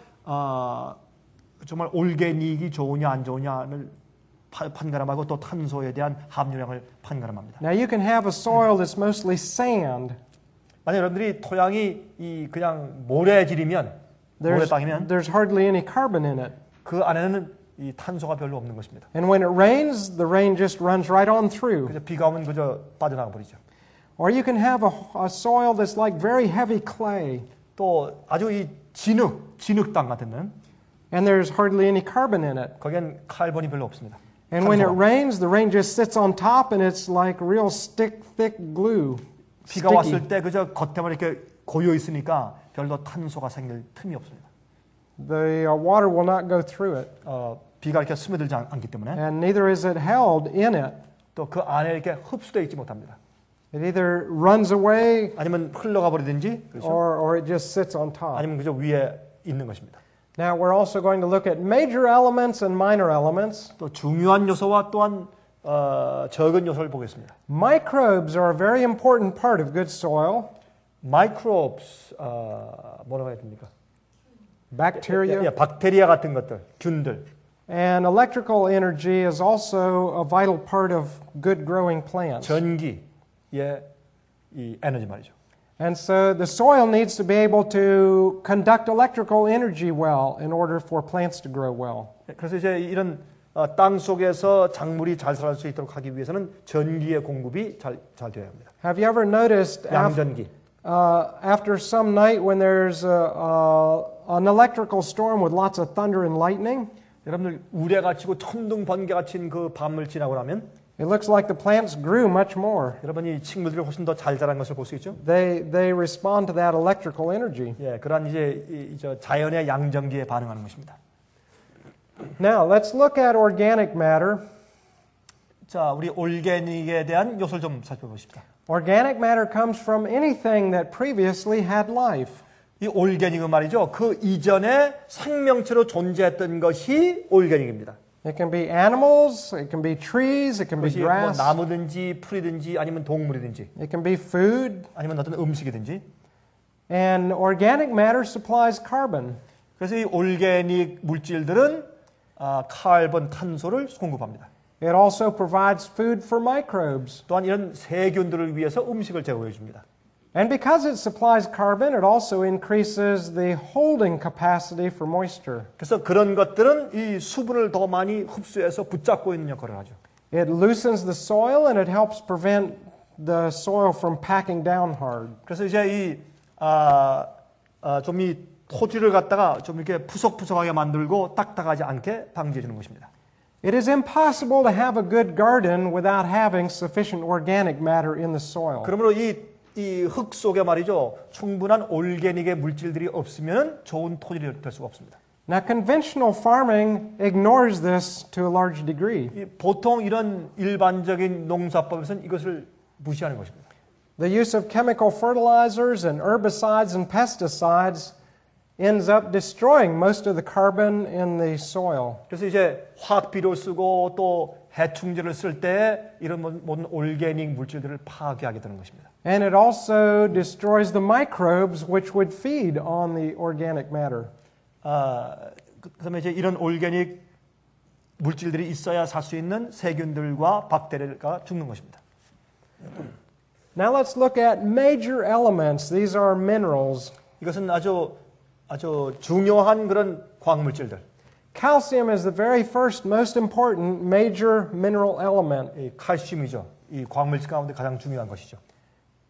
정말 올게닉이 좋으냐 안 좋으냐를 판가름하고 또 탄소에 대한 함유량을 판가름합니다. Now you can have a soil that's mostly sand. 만약 여러분들이 토양이 이 그냥 모래질이면 모래 땅이면 There's hardly any carbon in it. 그 안에는 이 탄소가 별로 없는 것입니다. And when it rains, the rain just runs right on through. 그래서 비가 오면 그저 빠져나가 버리죠. Or you can have a soil that's like very heavy clay. 또 아주 이 진흙 땅 같은 데는 And there's hardly any carbon in it. 거기엔 칼본이 별로 없습니다. And when it 탄소가. rains, the rain just sits on top and it's like real thick glue. 비가 sticky. 왔을 때 그저 겉에만 이렇게 고여 있으니까 별로 탄소가 생길 틈이 없습니다. The water will not go through it. 비가 이렇게 스며들지 않기 때문에 And neither is it held in it. 또 그 안에 이렇게 흡수되어 있지 못합니다. It either runs away 아니면 흘러가 버리든지 그렇죠? or it just sits on top. 아니면 그저 위에 있는 것입니다. Now we're also going to look at major elements and minor elements. 또 중요한 요소와 또한 적은 요소를 보겠습니다. Microbes are a very important part of good soil. microbes 뭐라고 해야 됩니까? Bacteria. 예, 박테리아 같은 것들, 균들. And electrical energy is also a vital part of good growing plants. 전기의 이 에너지 말이죠. And so the soil needs to be able to conduct electrical energy well in order for plants to grow well. 그래서 이제 이런 땅 속에서 작물이 잘 자랄 수 있도록 하기 위해서는 전기의 공급이 잘 되어야 합니다. Have you ever noticed 양전기. after some night when there's an electrical storm with lots of thunder and lightning, 여러분들 우레가 치고 천둥 번개가 친 그 밤을 지나고 나면 it looks like the plants grew much more. 여러분이 식물들이 훨씬 더 잘 자란 것을 볼 수 있죠. They respond to that electrical energy. 예, 그러한 이제 자연의 양전기에 반응하는 것입니다. Now let's look at organic matter. 자, 우리 올게닉에 대한 요소를 좀 살펴보십시다. Organic matter comes from anything that previously had life. 이 올게닉은 말이죠. 그 이전에 생명체로 존재했던 것이 올게닉입니다. It can be animals, it can be trees, it can be 그것이 뭐 grass, 나무든지 풀이든지 아니면 동물이든지 it can be food. 아니면 어떤 음식이든지. And organic matter supplies carbon. 그래서 이 올게닉 물질들은 카본, 탄소를 공급합니다. It also provides food for microbes. 또한 이런 세균들을 위해서 음식을 제공해 줍니다. And because it supplies carbon, it also increases the holding capacity for moisture. 그래서 그런 것들은 이 수분을 더 많이 흡수해서 붙잡고 있는 역할을 하죠. It loosens the soil and it helps prevent the soil from packing down hard. 그래서 이제 좀 이 토지를 갖다가 좀 이렇게 푸석푸석하게 만들고 딱딱하지 않게 방지해 주는 것입니다. It is impossible to have a good garden without having sufficient organic matter in the soil. 그러므로 이 흙 속에 말이죠. 충분한 올게닉의 물질들이 없으면 좋은 토질이 될 수가 없습니다. Now, conventional farming ignores this to a large degree. 보통 이런 일반적인 농사법에서는 이것을 무시하는 것입니다. The use of chemical fertilizers and herbicides and pesticides ends up destroying most of the carbon in the soil. 그래서 이제 화학비료 쓰고 또 해충제를 쓸 때 이런 모든 올게닉 물질들을 파괴하게 되는 것입니다. And it also destroys the microbes which would feed on the organic matter. 그다음에 이제 이런 올게닉 물질들이 있어야 살 수 있는 세균들과 박테리아가 죽는 것입니다. Now let's look at major elements. These are minerals. 이것은 아주 중요한 그런 광물질들. Calcium is the very first most important major mineral element. 이 칼슘이죠. 이 광물질 가운데 가장 중요한 것이죠.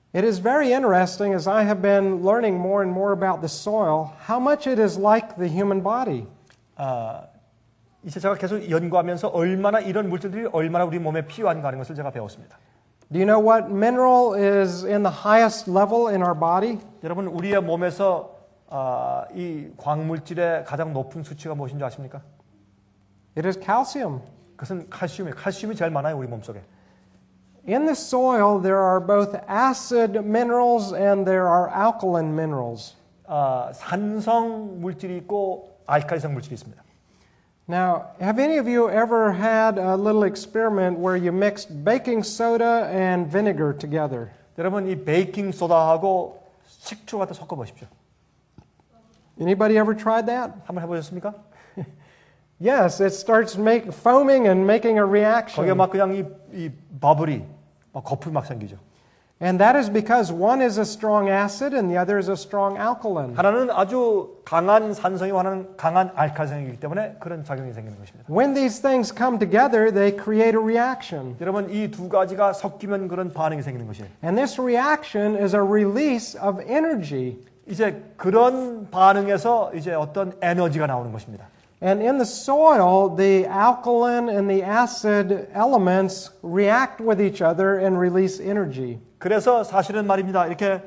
It is very interesting as I have been learning more and more about the soil, how much it is like the human body. 이제 제가 계속 연구하면서 얼마나 이런 물질들이 얼마나 우리 몸에 필요한가 하는 것을 제가 배웠습니다. Do you know what mineral is in the highest level in our body? 여러분 우리의 몸에서 이 광물질의 가장 높은 수치가 무엇인 줄 아십니까? It is calcium. 그것은 칼슘이에요. 칼슘이 제일 많아요 우리 몸속에. In the soil, there are both acid minerals and there are alkaline minerals. 산성 물질이 있고 알칼리성 물질이 있습니다. Now, have any of you ever had a little experiment where you mixed baking soda and vinegar together? 여러분 이 베이킹 소다하고 식초 갖다 섞어 보십시오. Anybody ever tried that? 한번 해보셨습니까? Yes, it starts foaming and making a 거기에 reaction. 막 그냥 이 버블이 막 거품이 막 생기죠. And that is because one is a strong acid and the other is a strong alkaline. 하나는 아주 강한 산성이고 하나는 강한 알칼리성이기 때문에 그런 작용이 생기는 것입니다. When these things come together, they create a reaction. 여러분 이 두 가지가 섞이면 그런 반응이 생기는 것이에요. And this reaction is a release of energy. 이제 그런 반응에서 이제 어떤 에너지가 나오는 것입니다. And in the soil, the alkaline and the acid elements react with each other and release energy. 그래서 사실은 말입니다. 이렇게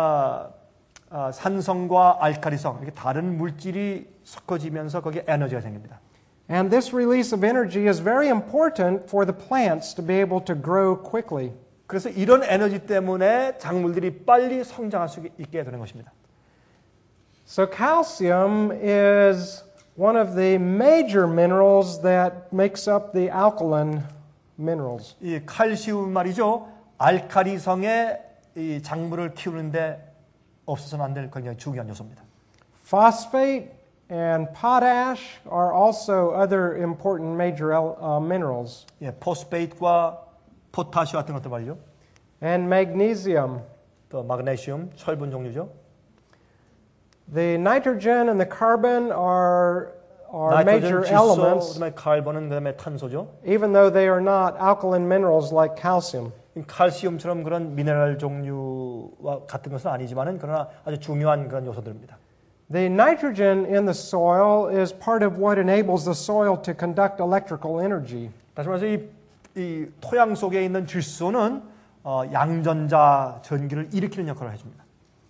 산성과 알칼리성 이렇게 다른 물질이 섞어지면서 거기에 에너지가 생깁니다. And this release of energy is very important for the plants to be able to grow quickly. 그래서 이런 에너지 때문에 작물들이 빨리 성장할 수 있게 되는 것입니다. So calcium is one of the major minerals that makes up the alkaline minerals. 이 칼슘 말이죠. 알칼리성의 이 작물을 키우는데 없어서는 안 될 굉장히 중요한 요소입니다. Phosphate and potash are also other important major minerals. 예, 포스페이트와 포타시 같은 것들 말이죠. And magnesium. 또 마그네슘, 철분 종류죠. The nitrogen and the carbon are major 나이트로젠, elements, 질소, 그다음에 칼본은 그다음에 탄소죠. even though they are not alkaline minerals like calcium. 칼슘처럼 그런 미네랄 종류와 같은 것은 아니지만은 그러나 아주 중요한 그런 요소들입니다. The nitrogen in the soil is part of what enables the soil to conduct electrical energy. 다시 말해서 이 토양 속에 있는 질소는 양전자 전기를 일으키는 역할을 해줍니다.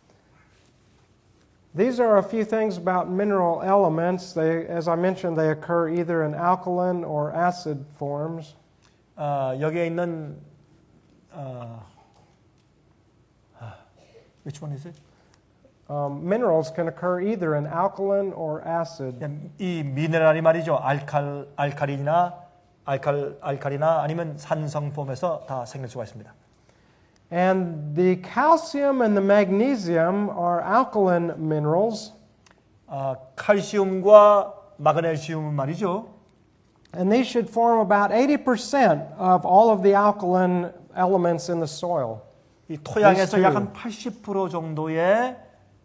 These are a few things about mineral elements. As I mentioned, they occur either in alkaline or acid forms. 여기에 있는 which one is it? Minerals can occur either in alkaline or acid. 이 미네랄이 말이죠. 알칼리나 아니면 산성 폼에서 다 생길 수가 있습니다. And the calcium and the magnesium are alkaline minerals. 칼슘과 마그네슘은 말이죠. And these should form about 80% of all of the alkaline elements in the soil. 이 토양에서 These 약 two. 한 80% 정도의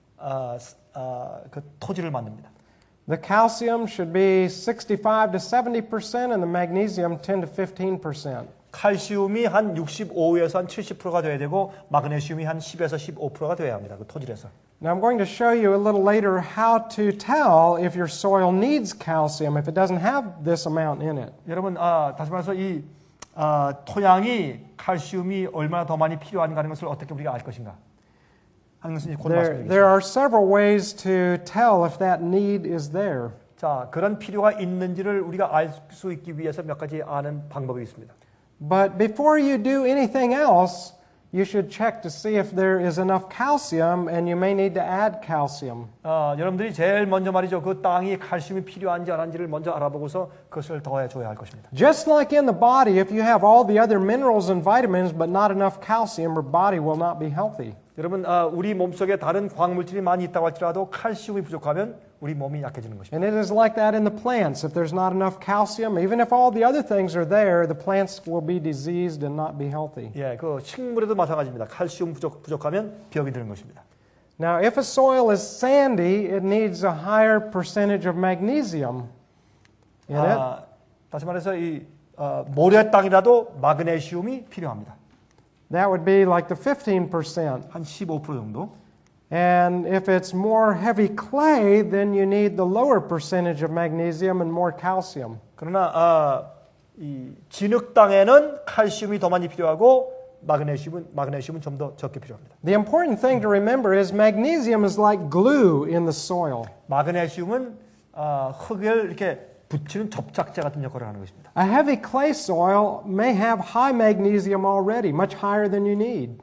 그 토지를 만듭니다. The calcium should be 65 to 70% and the magnesium 10 to 15%. 칼슘이 한 65에서 한 70%가 돼야 되고 마그네슘이 한 10에서 15%가 돼야 합니다. 그 토질에서. Now I'm going to show you a little later how to tell if your soil needs calcium if it doesn't have this amount in it. 여러분 다시 말해서 이 토양이 칼슘이 얼마나 더 많이 필요한가 하는 것을 어떻게 우리가 알 것인가 하는 것은 이제 곧 There 말씀드리겠습니다. are several ways to tell if that need is there. 자, 그런 필요가 있는지를 우리가 알 수 있기 위해서 몇 가지 아는 방법이 있습니다. But before you do anything else, you should check to see if there is enough calcium and you may need to add calcium. 여러분들이 제일 먼저 말이죠. 그 땅이 칼슘이 필요한지 안 한지를 먼저 알아보고서 그것을 더해 줘야 할 것입니다. Just like in the body, if you have all the other minerals and vitamins but not enough calcium, your body will not be healthy. 여러분, 우리 몸속에 다른 광물질이 많이 있다고 할지라도 칼슘이 부족하면 우리 몸이 약해지는 것입니다. And it is like that in the plants. If there's not enough calcium, even if all the other things are there, the plants will be diseased and not be healthy. 예, 그 식물에도 마찬가지입니다. 칼슘 부족하면 병이 드는 것입니다. Now, if a soil is sandy, it needs a higher percentage of magnesium in it. 다시 말해서 이 모래 땅이라도 마그네슘이 필요합니다. that would be like the 15%. 한 15% 정도. And if it's more heavy clay, then you need the lower percentage of magnesium and more calcium. 그러나 이 진흙 땅에는 칼슘이 더 많이 필요하고 마그네슘은 좀 더 적게 필요합니다. The important thing to remember is magnesium is like glue in the soil. 마그네슘은 흙을 이렇게 붙이는 접착제 같은 역할을 하는 것입니다. A heavy clay soil may have high magnesium already, much higher than you need.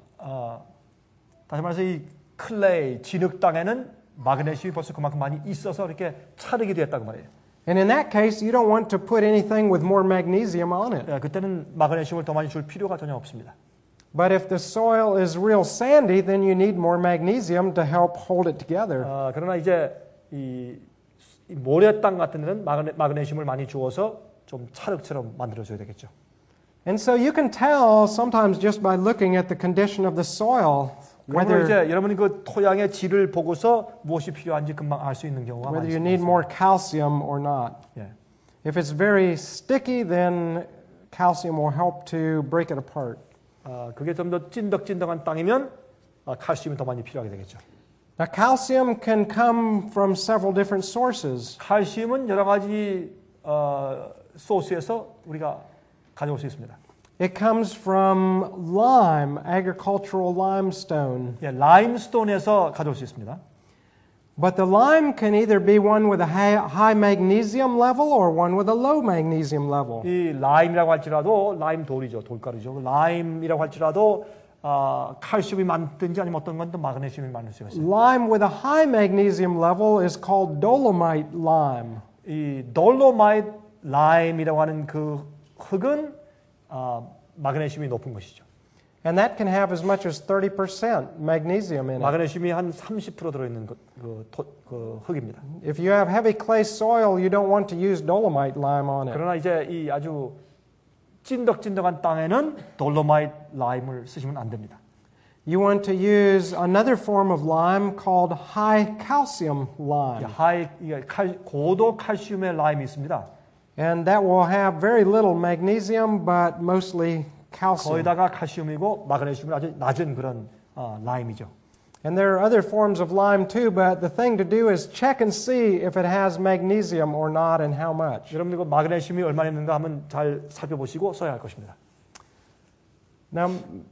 다시 말해서 이 클레이 진흙 땅에는 마그네슘이 벌써 그만큼 많이 있어서 이렇게 차르게 되었다고 말이에요. And in that case, you don't want to put anything with more magnesium on it. 그때는 마그네슘을 더 많이 줄 필요가 전혀 없습니다. But if the soil is real sandy, then you need more magnesium to help hold it together. 그러나 이제 이 모래 땅 같은 데는 마그네슘을 많이 주어서 좀 찰흙처럼 만들어줘야 되겠죠. And so you can tell sometimes just by looking at the condition of the soil 그러면 whether 이제 여러분이 그 토양의 질을 보고서 무엇이 필요한지 금방 알 수 있는 경우가 you 많습니다. need more calcium or not. 예. If it's very sticky, then calcium will help to break it apart. 그게 좀 더 찐덕찐덕한 땅이면 칼슘이 더 많이 필요하게 되겠죠. Now, calcium can come from several different sources. 칼슘은 여러 가지 소스에서 우리가 가져올 수 있습니다. It comes from lime, agricultural limestone. 예, 라임스톤에서 가져올 수 있습니다. But the lime can either be one with a high magnesium level or one with a low magnesium level. 이 라임이라고 할지라도 라임 돌이죠, 돌가루죠. 라임이라고 할지라도 칼슘이 많든지 아니면 어떤 건 또 마그네슘이 많을 수가 있어요. Lime with a high magnesium level is called dolomite lime. 이 돌로마이트 라임이라고 하는 그 흙은 마그네슘이 높은 것이죠. And that can have as much as 30% magnesium in it. 마그네슘이 한 30% 들어있는 그 흙입니다. If you have heavy clay soil, you don't want to use dolomite lime on it. 그러나 이제 이 아주 찐덕찐덕한 땅에는 돌로마이트 라임을 쓰시면 안 됩니다. You want to use another form of lime called high calcium lime. 고도 칼슘의 라임이 있습니다. And that will have very little magnesium, but mostly calcium. 거기다가 칼슘이고 마그네슘이 아주 낮은 그런 라임이죠. And there are other forms of lime too, but the thing to do is check and see if it has magnesium or not and how much. 여러분들 그 마그네슘이 얼마나 있는가 한번 잘 살펴보시고 써야 할 것입니다. Now,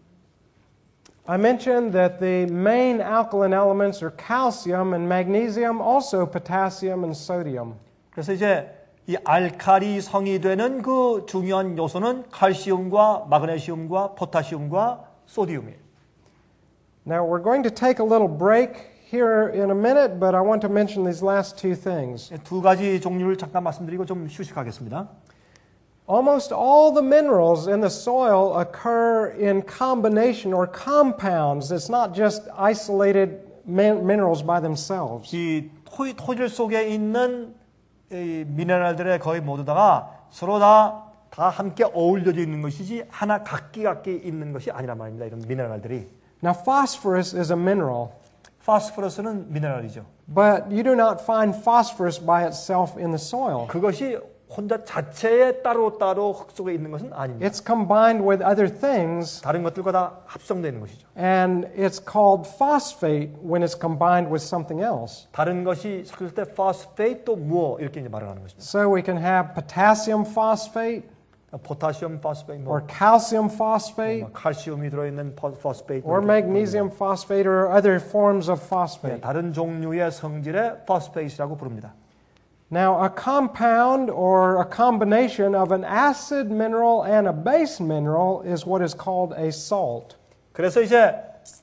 I mentioned that the main alkaline elements are calcium and magnesium, also potassium and sodium. 그래서 이제 이 알칼리 성이 되는 그 중요한 요소는 칼슘과 마그네슘과 포타슘과 소디움이에요. Now, we're going to take a little break here in a minute, but I want to mention these last two things. 두 가지 종류를 잠깐 말씀드리고 좀 휴식하겠습니다. Almost all the minerals in the soil occur in combination or compounds. It's not just isolated minerals by themselves. 이 토질 속에 있는 이 미네랄들의 거의 모두 다가 서로 다 함께 어울려져 있는 것이지 하나 각기 있는 것이 아니란 말입니다. 이런 미네랄들이. Now, phosphorus is a mineral, 파스포러스는 미네랄이죠. but you do not find phosphorus by itself in the soil. 그것이 혼자 자체에 따로 흙 속에 있는 것은 아닙니다. It's combined with other things, 다른 것들과 다 합성되어 있는 것이죠. and it's called phosphate when it's combined with something else. 다른 것이 섞일 때 파스페이트 또 무어 이렇게 이제 말을 하는 것입니다. So we can have potassium phosphate 포타슘 파스페이트, or calcium phosphate 칼슘이 들어있는 파스페이트, or magnesium phosphate or other forms of phosphate. 다른 종류의 성질의 파스페이트라고 부릅니다. Now, a compound or a combination of an acid mineral and a base mineral is what is called a salt. 그래서 이제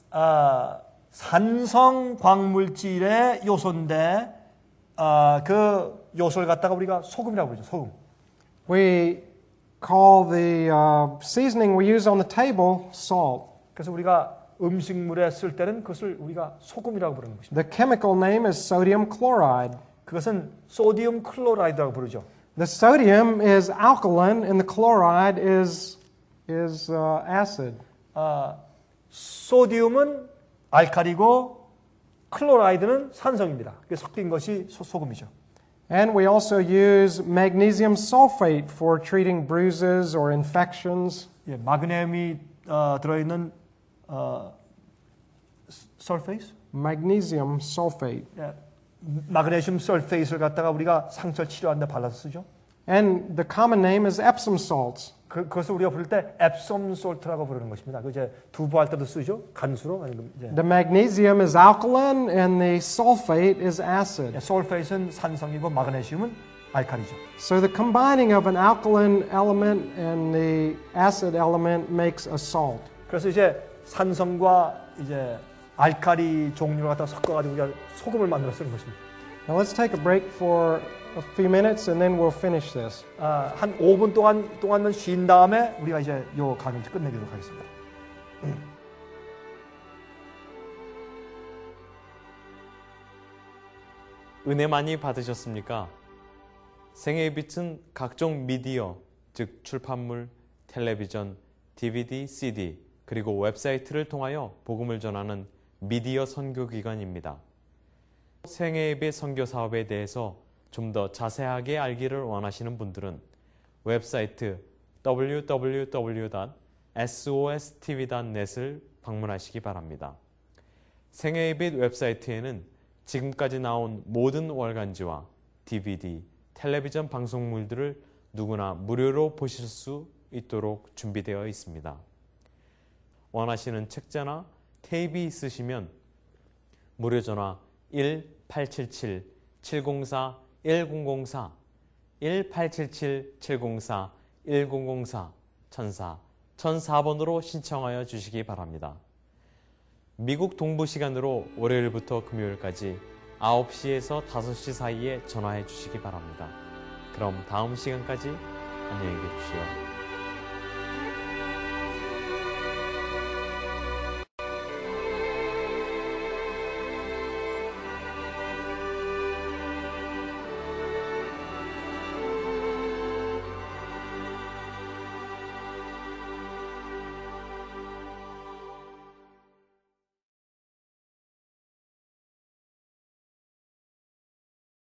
산성 광물질의 요소인데 그 요소를 갖다가 우리가 소금이라고 부르죠. 소금. We call the seasoning we use on the table salt. 그래서 우리가 음식물에 쓸 때는 그것을 우리가 소금이라고 부르는 것입니다. The chemical name is sodium chloride. 그것은 소디움 클로라이드라고 부르죠. The sodium is alkaline and the chloride is acid. 소디움은 알칼리고 클로라이드는 산성입니다. 그게 섞인 것이 소금이죠. And we also use magnesium sulfate for treating bruises or infections. 예, 마그네슘이 들어있는 설페이스? Magnesium sulfate. 예, 마그네슘 설페이스를 갖다가 우리가 상처 치료하는 데 발라서 쓰죠. And the common name is Epsom salts. 그것을 우리가 부를 때 앱솜 솔트라고 부르는 것입니다. 그 이제 두부할 때도 쓰죠. 간수로. 이제. The magnesium is alkaline and the sulfate is acid. 솔페이스는 산성이고 마그네슘은 알칼리죠. So the combining of an alkaline element and the acid element makes a salt. 그래서 이제 산성과 이제 알칼리 종류를 갖다 섞어가지고 우리가 소금을 만들어 쓰는 것입니다. Now let's take a break for a few minutes and then we'll finish this. 한 5분 동안은 쉰 다음에 우리가 이제 요 강의를 끝내도록 하겠습니다. 은혜 많이 받으셨습니까? 생애의 빛은 각종 미디어, 즉 출판물, 텔레비전, DVD, CD, 그리고 웹사이트를 통하여 복음을 전하는 미디어 선교기관입니다. 생애의 빛 선교 사업에 대해서 좀 더 자세하게 알기를 원하시는 분들은 웹사이트 www.sostv.net을 방문하시기 바랍니다. 생애의 빛 웹사이트에는 지금까지 나온 모든 월간지와 DVD, 텔레비전 방송물들을 누구나 무료로 보실 수 있도록 준비되어 있습니다. 원하시는 책자나 테이프 있으시면 무료 전화 1-877-704-1004 1-877-704-1004 1004번으로 신청하여 주시기 바랍니다. 미국 동부 시간으로 월요일부터 금요일까지 9시에서 5시 사이에 전화해 주시기 바랍니다. 그럼 다음 시간까지 안녕히 계십시오.